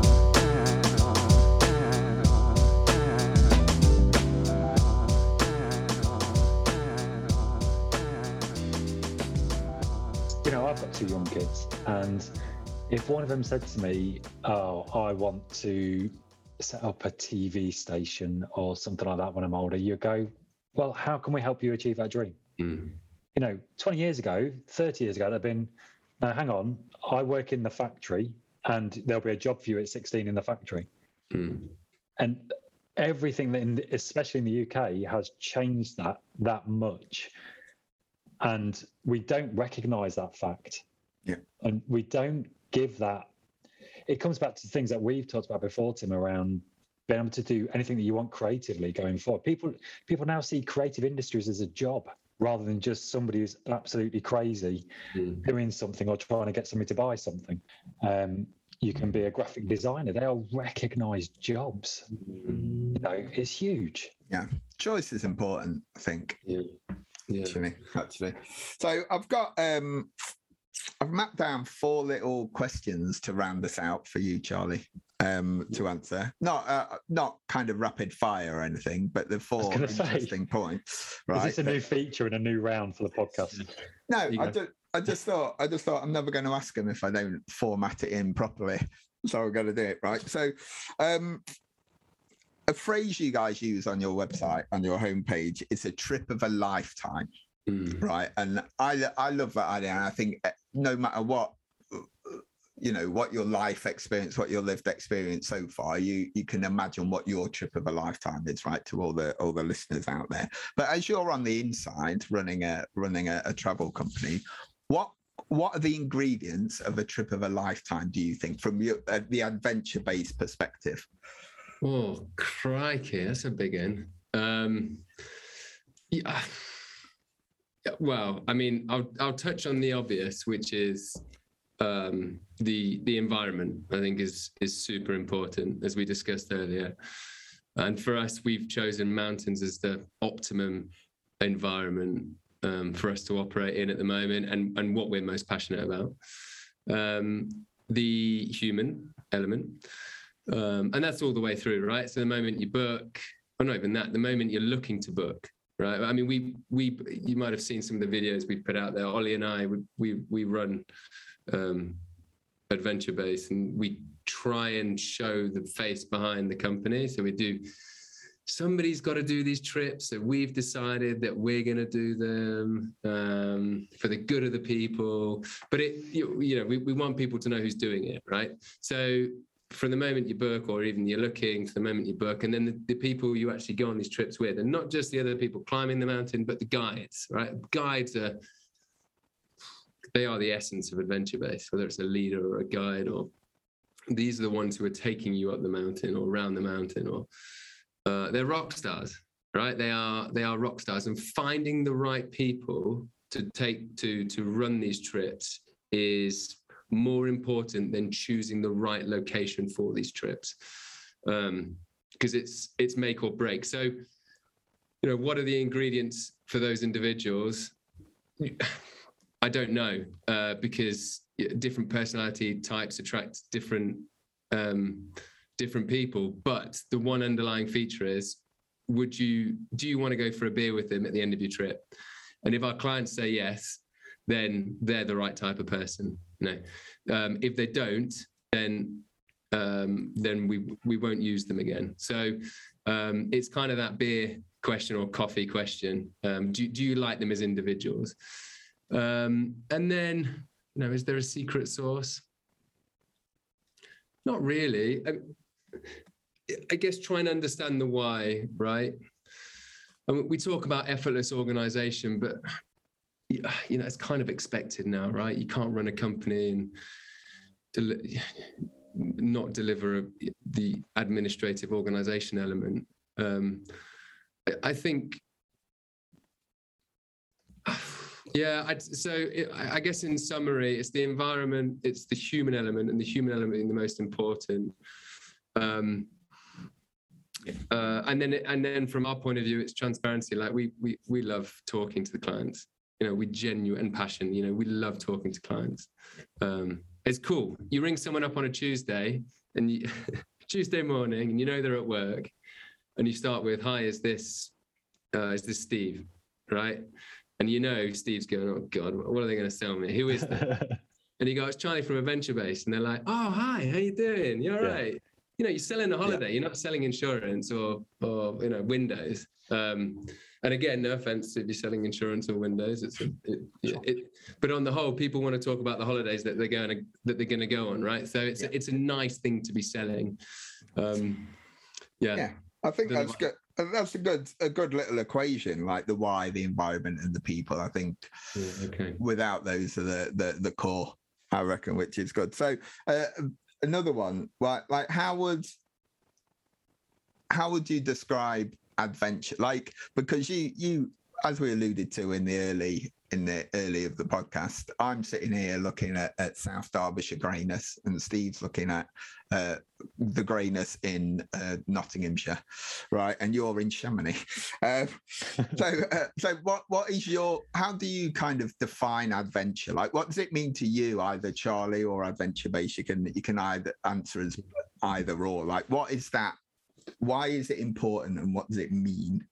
I've got 2 young kids, and if one of them said to me, "Oh, I want to set up a TV station or something like that when I'm older," you go, "Well, how can we help you achieve that dream?" 20 years ago, 30 years ago, there'd been, "No, hang on, I work in the factory and there'll be a job for you at 16 in the factory." And everything, especially in the UK, has changed that much. And we don't recognize that fact. Yeah. And we don't give that. It comes back to things that we've talked about before, Tim, around being able to do anything that you want creatively going forward. People now see creative industries as a job rather than just somebody who's absolutely crazy doing something or trying to get somebody to buy something. You can be a graphic designer. They are recognized jobs. It's huge. Yeah. Choice is important, I think. Yeah. Actually. So I've mapped down 4 little questions to round us out for you, Charlie, to answer. Not kind of rapid fire or anything, but the 4 interesting points. Right? Is this a new feature and a new round for the podcast? No, I just thought I'm never going to ask them if I don't format it in properly. So I'm going to do it right. So, a phrase you guys use on your website, on your homepage, is a trip of a lifetime, right? And I love that idea. And I think no matter what, what your life experience, what your lived experience so far, you can imagine what your trip of a lifetime is, right? To all the listeners out there. But as you're on the inside running a travel company, what are the ingredients of a trip of a lifetime, do you think, from the adventure-based perspective? Oh, crikey, that's a big one. Yeah. Well, I mean, I'll touch on the obvious, which is the environment. I think is super important, as we discussed earlier. And for us, we've chosen mountains as the optimum environment for us to operate in at the moment, and what we're most passionate about. The human element. And that's all the way through, right? So the moment you book, or not even that, the moment you're looking to book, right? I mean, you might have seen some of the videos we've put out there. Ollie and I, we run Adventure Base, and we try and show the face behind the company. So somebody's got to do these trips, so we've decided that we're going to do them for the good of the people. But we want people to know who's doing it, right? So from the moment you book, or even you're looking, to the moment you book, and then the people you actually go on these trips with, and not just the other people climbing the mountain, but the guides, right? Guides they are the essence of Adventure Base, whether it's a leader or a guide, or these are the ones who are taking you up the mountain or around the mountain, or they're rock stars, right? They are rock stars, and finding the right people to run these trips is more important than choosing the right location for these trips, because it's make or break. So, what are the ingredients for those individuals? I don't know, because different personality types attract different people. But the one underlying feature is, do you want to go for a beer with them at the end of your trip? And if our clients say yes, then they're the right type of person. If they don't, then we won't use them again. So it's kind of that beer question or coffee question. Do you like them as individuals? And then, is there a secret sauce? Not really. I guess trying to understand the why, right? I mean, we talk about effortless organization, but it's kind of expected now, right? You can't run a company and not deliver the administrative organization element. I think, I guess in summary, it's the environment, it's the human element, and the human element being the most important. And then from our point of view, it's transparency. Like we love talking to the clients. We genuine passion. We love talking to clients. It's cool. You ring someone up on a Tuesday and Tuesday morning, and they're at work, and you start with, "Hi, is this Steve?" Right? And Steve's going, "Oh God, what are they going to sell me? Who is that?" And you go, "It's Charlie from Adventure Base," and they're like, "Oh, hi, how you doing? You all right?" You're selling a holiday. You're not selling insurance or windows. And again, no offense if you're selling insurance or windows. But on the whole, people want to talk about the holidays that they're going to go on, right? So it's a nice thing to be selling. I think that's good. That's a good little equation, like the why, the environment, and the people. I think without those are the core, I reckon, which is good. So another one, like how would you describe adventure? Like, because you as we alluded to in the early of the podcast, I'm sitting here looking at South Derbyshire greyness, and Steve's looking at the greyness in Nottinghamshire, right? And you're in Chamonix. So what is how do you kind of define adventure? Like, what does it mean to you, either Charlie or Adventure Base? You can either answer as either or. Like, what is that? Why is it important, and what does it mean?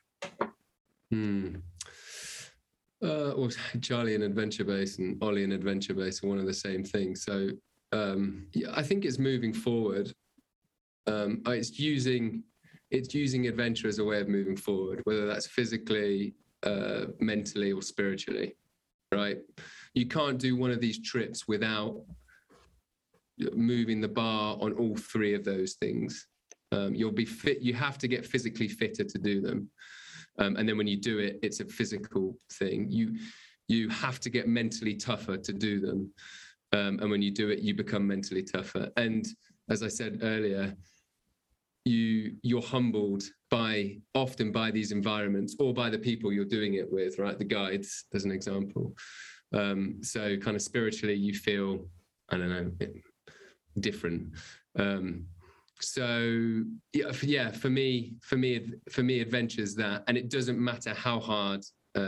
Well, Charlie and Adventure Base and Ollie and Adventure Base are one of the same thing. So I think it's moving forward. It's using adventure as a way of moving forward, whether that's physically, mentally, or spiritually, right? You can't do one of these trips without moving the bar on all three of those things. You'll be fit. You have to get physically fitter to do them. And then when you do it, it's a physical thing. You have to get mentally tougher to do them. And when you do it, you become mentally tougher. And as I said earlier, you're humbled often by these environments or by the people you're doing it with, right? The guides, as an example. So kind of spiritually, you feel, I don't know, different. So for me, adventure's that, and it doesn't matter how hard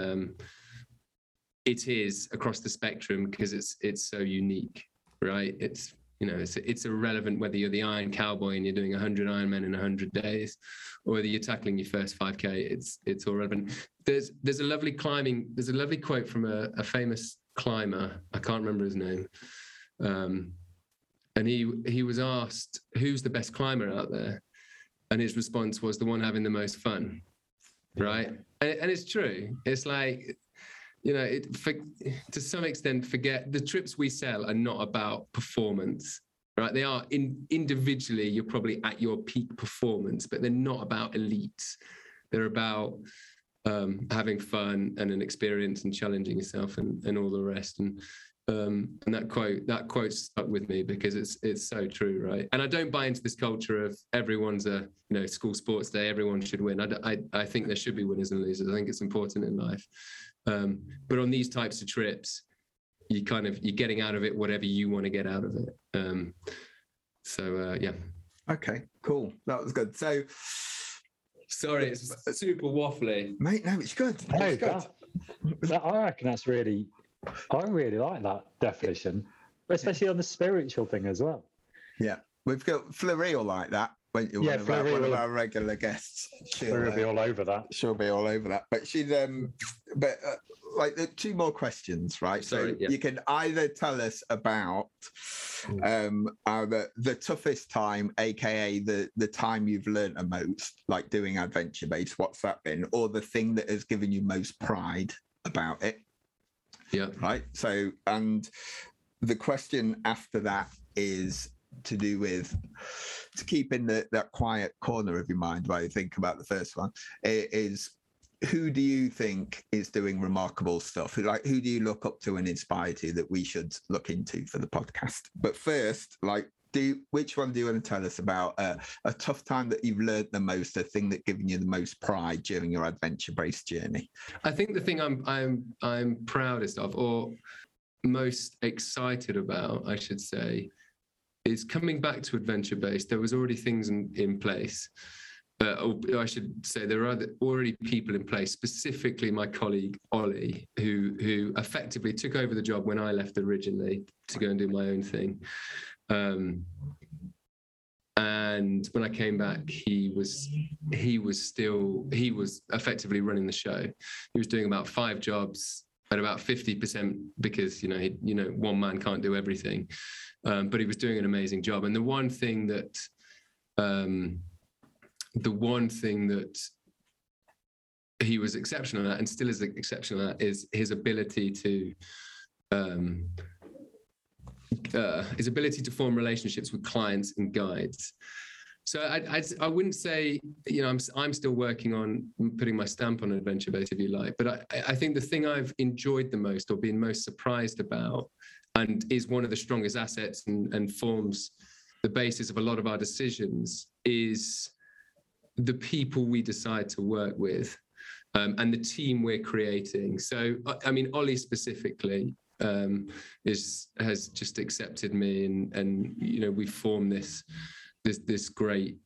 it is across the spectrum, because it's so unique, right? It's irrelevant whether you're the Iron Cowboy and you're doing 100 Ironmen in 100 days, or whether you're tackling your first 5K. It's all relevant. There's a lovely quote from a famous climber. I can't remember his name. And he was asked, "Who's the best climber out there?" And his response was, "The one having the most fun," right? And it's true. It's like, to some extent, forget the trips we sell are not about performance, right? They are individually, you're probably at your peak performance, but they're not about elites. They're about having fun and an experience and challenging yourself and all the rest. And that quote stuck with me because it's so true, right? And I don't buy into this culture of everyone's a school sports day, everyone should win. I think there should be winners and losers. I think it's important in life. But on these types of trips, you're getting out of it whatever you want to get out of it. Yeah. Okay, cool. That was good. So, sorry, it's super waffly, mate. No, it's good. It's good. I reckon that's really. I really like that definition, especially on the spiritual thing as well. Yeah, we've got Fleury will like that. One of our regular guests. She'll be all over that. She'll be all over that. But she's like 2 more questions, right? Sorry, so yeah. You can either tell us about the toughest time, aka the time you've learned the most, like doing adventure based. What's that been, or the thing that has given you most pride about it? Yeah. Right. So, and the question after that is to do with, to keep in that quiet corner of your mind while you think about the first one, is who do you think is doing remarkable stuff? Like, who do you look up to and inspire to that we should look into for the podcast? But first, like, which one do you want to tell us about a tough time that you've learned the most, a thing that given you the most pride during your adventure-based journey? I think the thing I'm proudest of, or most excited about, I should say, is coming back to adventure-based. There was already things in place. I should say there are already people in place, specifically my colleague Ollie, who effectively took over the job when I left originally to go and do my own thing. And when I came back, he was effectively running the show. He was doing about 5 jobs at about 50% because one man can't do everything, but he was doing an amazing job. And the one thing that he was exceptional at, and still is exceptional at, is his ability to form relationships with clients and guides. So I wouldn't say, I'm still working on putting my stamp on adventure based, if you like. But I think the thing I've enjoyed the most, or been most surprised about, and is one of the strongest assets and forms the basis of a lot of our decisions, is the people we decide to work with, and the team we're creating. So, I mean, Ollie specifically has just accepted me, and we formed this great,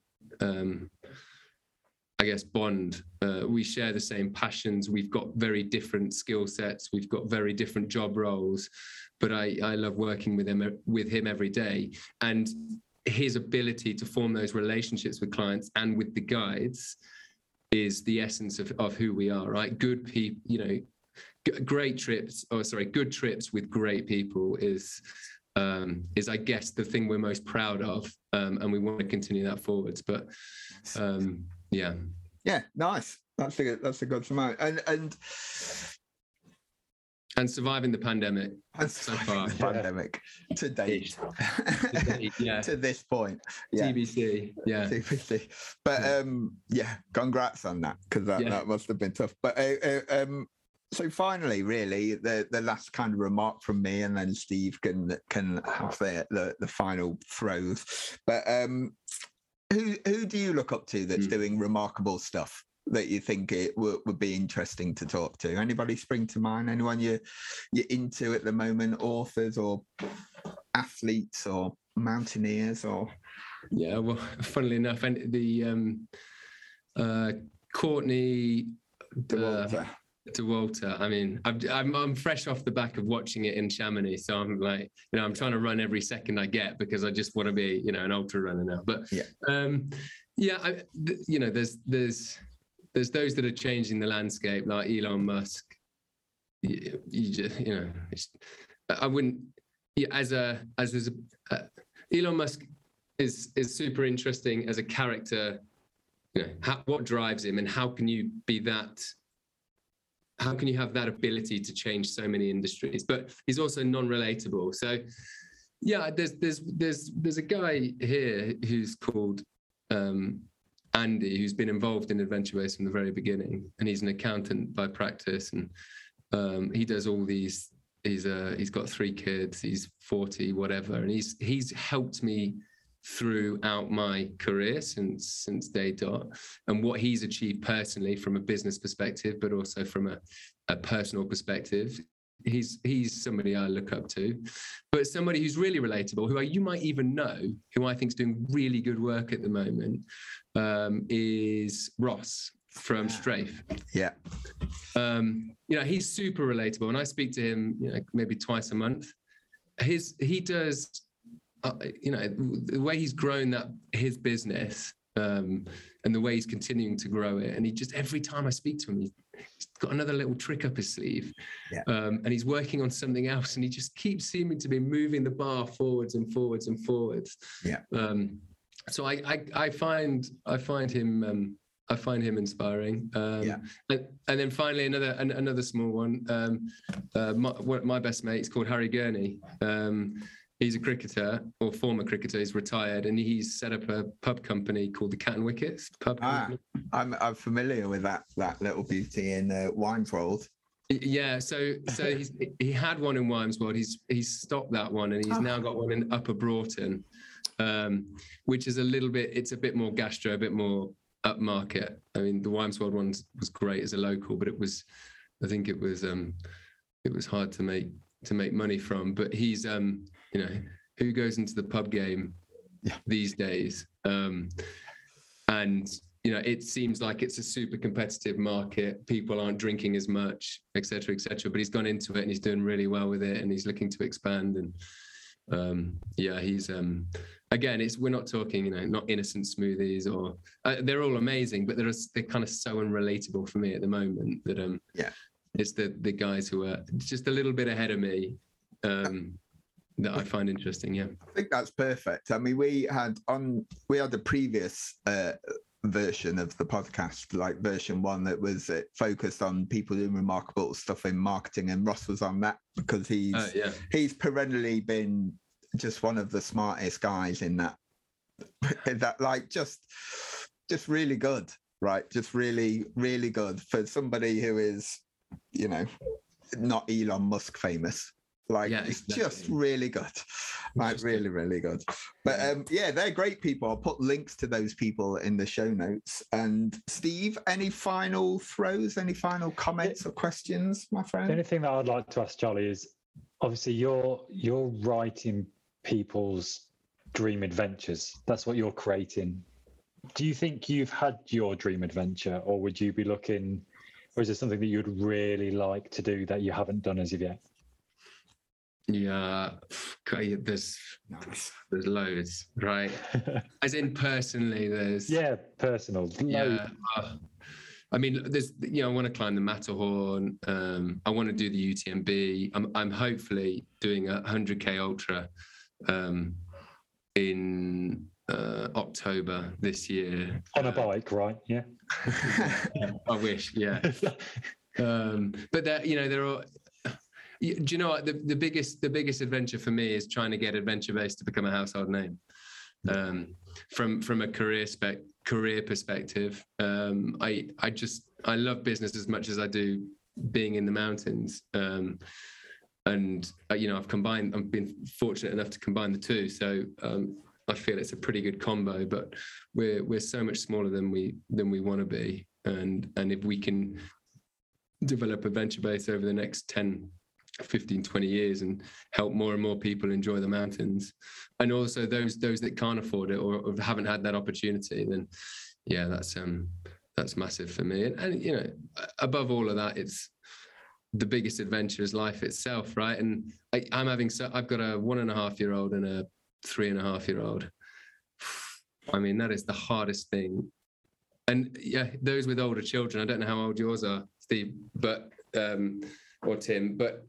I guess, bond. We share the same passions. We've got very different skill sets. We've got very different job roles, but I love working with him every day. And his ability to form those relationships with clients and with the guides is the essence of who we are, right? Good people, good trips with great people is I guess the thing we're most proud of, and we want to continue that forwards. But yeah, nice. That's a good amount. And surviving the pandemic so far. Pandemic to date. Yeah. To this point. Yeah. TBC. Yeah. TBC. But congrats on that, because that must have been tough. But so finally, really, the last kind of remark from me, and then Steve can have the final throws. But who do you look up to that's doing remarkable stuff that you think it would be interesting to talk to? Anybody spring to mind? Anyone you're into at the moment? Authors or athletes or mountaineers or? Yeah, well, funnily enough, and the Courtney Dauwalter. I mean, I'm fresh off the back of watching it in Chamonix, so I'm like, I'm trying to run every second I get because I just want to be, an ultra runner now. But there's those that are changing the landscape, like Elon Musk. I wouldn't. Elon Musk is super interesting as a character. What drives him, and how can you be that? How can you have that ability to change so many industries? But he's also non-relatable. So, there's a guy here who's called Andy, who's been involved in adventure based from the very beginning, and he's an accountant by practice, and he does all these. He's got 3 kids. He's 40, whatever, and he's helped me throughout my career since day dot, and what he's achieved personally from a business perspective, but also from a personal perspective. He's somebody I look up to. But somebody who's really relatable, who you might even know, who I think is doing really good work at the moment, is Ross from Strafe. Yeah. He's super relatable, and I speak to him, maybe twice a month. He does, the way he's grown his business, and the way he's continuing to grow it, and he just, every time I speak to him, got another little trick up his sleeve, yeah. And he's working on something else, and he just keeps seeming to be moving the bar forwards and forwards and forwards. Yeah. So I find him inspiring. And then finally another small one. My best mate is called Harry Gurney. He's a cricketer, or former cricketer. He's retired, and he's set up a pub company called the Cat and Wickets pub company. I'm familiar with that little beauty in Wimesworld. Yeah, so he had one in Wimesworld. He's stopped that one, and he's now got one in Upper Broughton, which is it's a bit more gastro, a bit more upmarket. I mean, the Wimesworld one was great as a local, but I think it was hard to make money from. But he's who goes into the pub game these days, and it seems like it's a super competitive market. People aren't drinking as much, etc., etc. But he's gone into it and he's doing really well with it, and he's looking to expand. And he's again, we're not talking, not innocent smoothies, or they're all amazing, but they're kind of so unrelatable for me at the moment that it's the guys who are just a little bit ahead of me that I find interesting. Yeah, I think that's perfect. I mean, we had a previous version of the podcast, like version 1, that was focused on people doing remarkable stuff in marketing, and Ross was on that because he's perennially been just one of the smartest guys in that like just really good, right? Just really, really good for somebody who is, not Elon Musk famous. Like, it's just really good, like really, really good. But they're great people. I'll put links to those people in the show notes. And Steve, any final throws, any final comments or questions, my friend? The only thing that I'd like to ask Charlie is, obviously you're writing people's dream adventures. That's what you're creating. Do you think you've had your dream adventure, or would you be looking, or is there something that you'd really like to do that you haven't done as of yet? Yeah, there's loads, right? As in personally, there's personal. Yeah, I mean, there's I want to climb the Matterhorn. I want to do the UTMB. I'm hopefully doing a 100k ultra in October this year on a bike, right? Yeah. I wish, yeah. But there are. Do you know what the biggest adventure for me is trying to get Adventure Base to become a household name, from a career perspective. I love business as much as I do being in the mountains, and I've been fortunate enough to combine the two, so I feel it's a pretty good combo. But we're so much smaller than we want to be, and if we can develop Adventure Base over the next 10, 15, 20 years and help more and more people enjoy the mountains, and also those that can't afford it or haven't had that opportunity, then that's massive for me. And above all of that, it's the biggest adventure is life itself, right? And I've got a 1.5-year-old and a 3.5-year-old. I mean, that is the hardest thing. And those with older children, I don't know how old yours are, Steve, but or Tim, but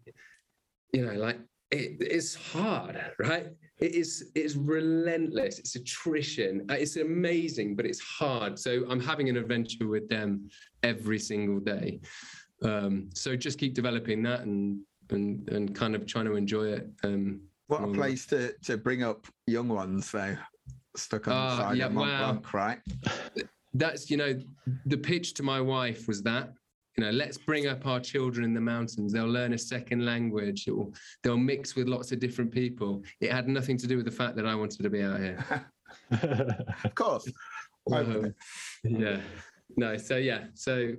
it's hard, right? It's relentless. It's attrition. It's amazing, but it's hard. So I'm having an adventure with them every single day. So just keep developing that and kind of trying to enjoy it. What a place to bring up young ones, though, stuck on the side of Mont Blanc, right? That's the pitch to my wife was that. Let's bring up our children in the mountains. They'll learn a second language. They'll mix with lots of different people. It had nothing to do with the fact that I wanted to be out here. Of course. Yeah. No. So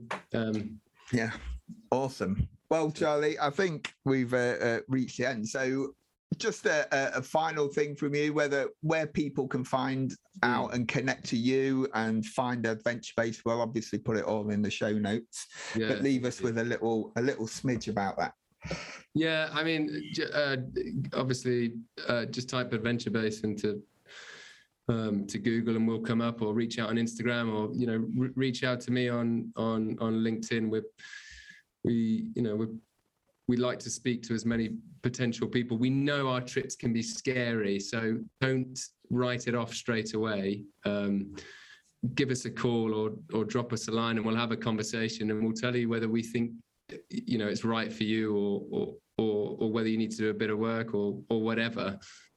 Awesome. Well, Charlie, I think we've reached the end. So just a final thing from you, where people can find out and connect to you and find Adventure Base. We'll obviously put it all in the show notes, but leave us with a little smidge about that. Yeah, I mean, obviously, just type Adventure Base into to Google and we'll come up, or reach out on Instagram, or reach out to me on LinkedIn. we like to speak to as many potential people. We know our trips can be scary, so don't write it off straight away. Give us a call or drop us a line, and we'll have a conversation, and we'll tell you whether we think it's right for you or whether you need to do a bit of work or whatever.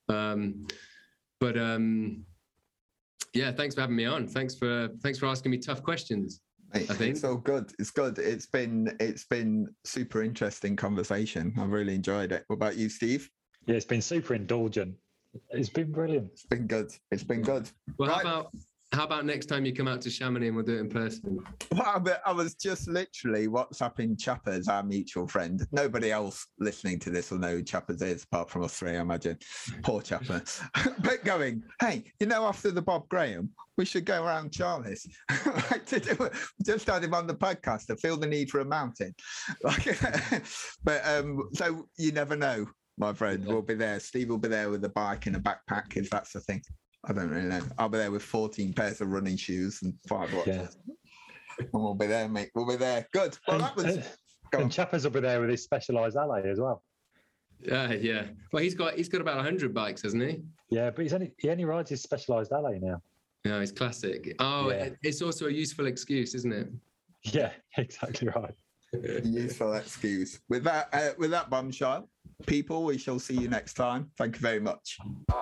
Yeah, thanks for having me on. Thanks for asking me tough questions. I think it's all good. It's good. It's been super interesting conversation. I've really enjoyed it. What about you, Steve? Yeah, it's been super indulgent. It's been brilliant. It's been good. It's been good. Well, right. How about next time you come out to Chamonix and we'll do it in person? Well, I was just literally WhatsApping Chappers, our mutual friend. Nobody else listening to this will know who Chappers is, apart from us three, I imagine. Poor Chapper. But going, hey, after the Bob Graham, we should go around Charlie's. Just had him on the podcast. I feel the need for a mountain. But so you never know, my friend. We'll be there. Steve will be there with a bike and a backpack, if that's the thing. I don't really know. I'll be there with 14 pairs of running shoes and 5 watches. Yeah. And we'll be there, mate. We'll be there. Good. Well, and Chappers will be there with his Specialized Ally as well. Yeah. Well, he's got about 100 bikes, hasn't he? Yeah, but he only rides his Specialized Ally now. No, he's classic. Oh, yeah. It's also a useful excuse, isn't it? Yeah, exactly right. Useful excuse. With that bombshell, people, we shall see you next time. Thank you very much.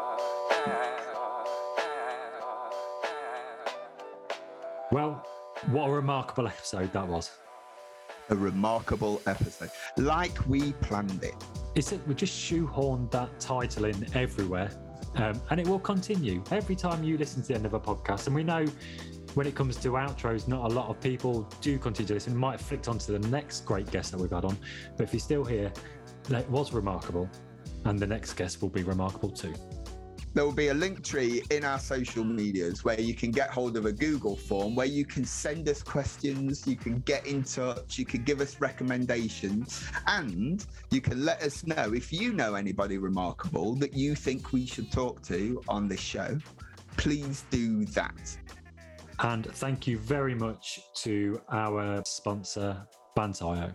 Well, what a remarkable episode that was. A remarkable episode. Like we planned it. We just shoehorned that title in everywhere. And it will continue every time you listen to the end of a podcast. And we know when it comes to outros, not a lot of people do continue to listen. Might have flicked on to the next great guest that we've had on. But if you're still here, that was remarkable. And the next guest will be remarkable too. There will be a link tree in our social medias where you can get hold of a Google form where you can send us questions, you can get in touch, you can give us recommendations, and you can let us know if you know anybody remarkable that you think we should talk to on this show. Please do that. And thank you very much to our sponsor, Bant.io.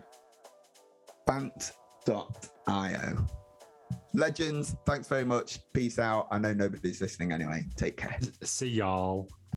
Bant.io. Legends, thanks very much. Peace out. I know nobody's listening anyway. Take care. See y'all.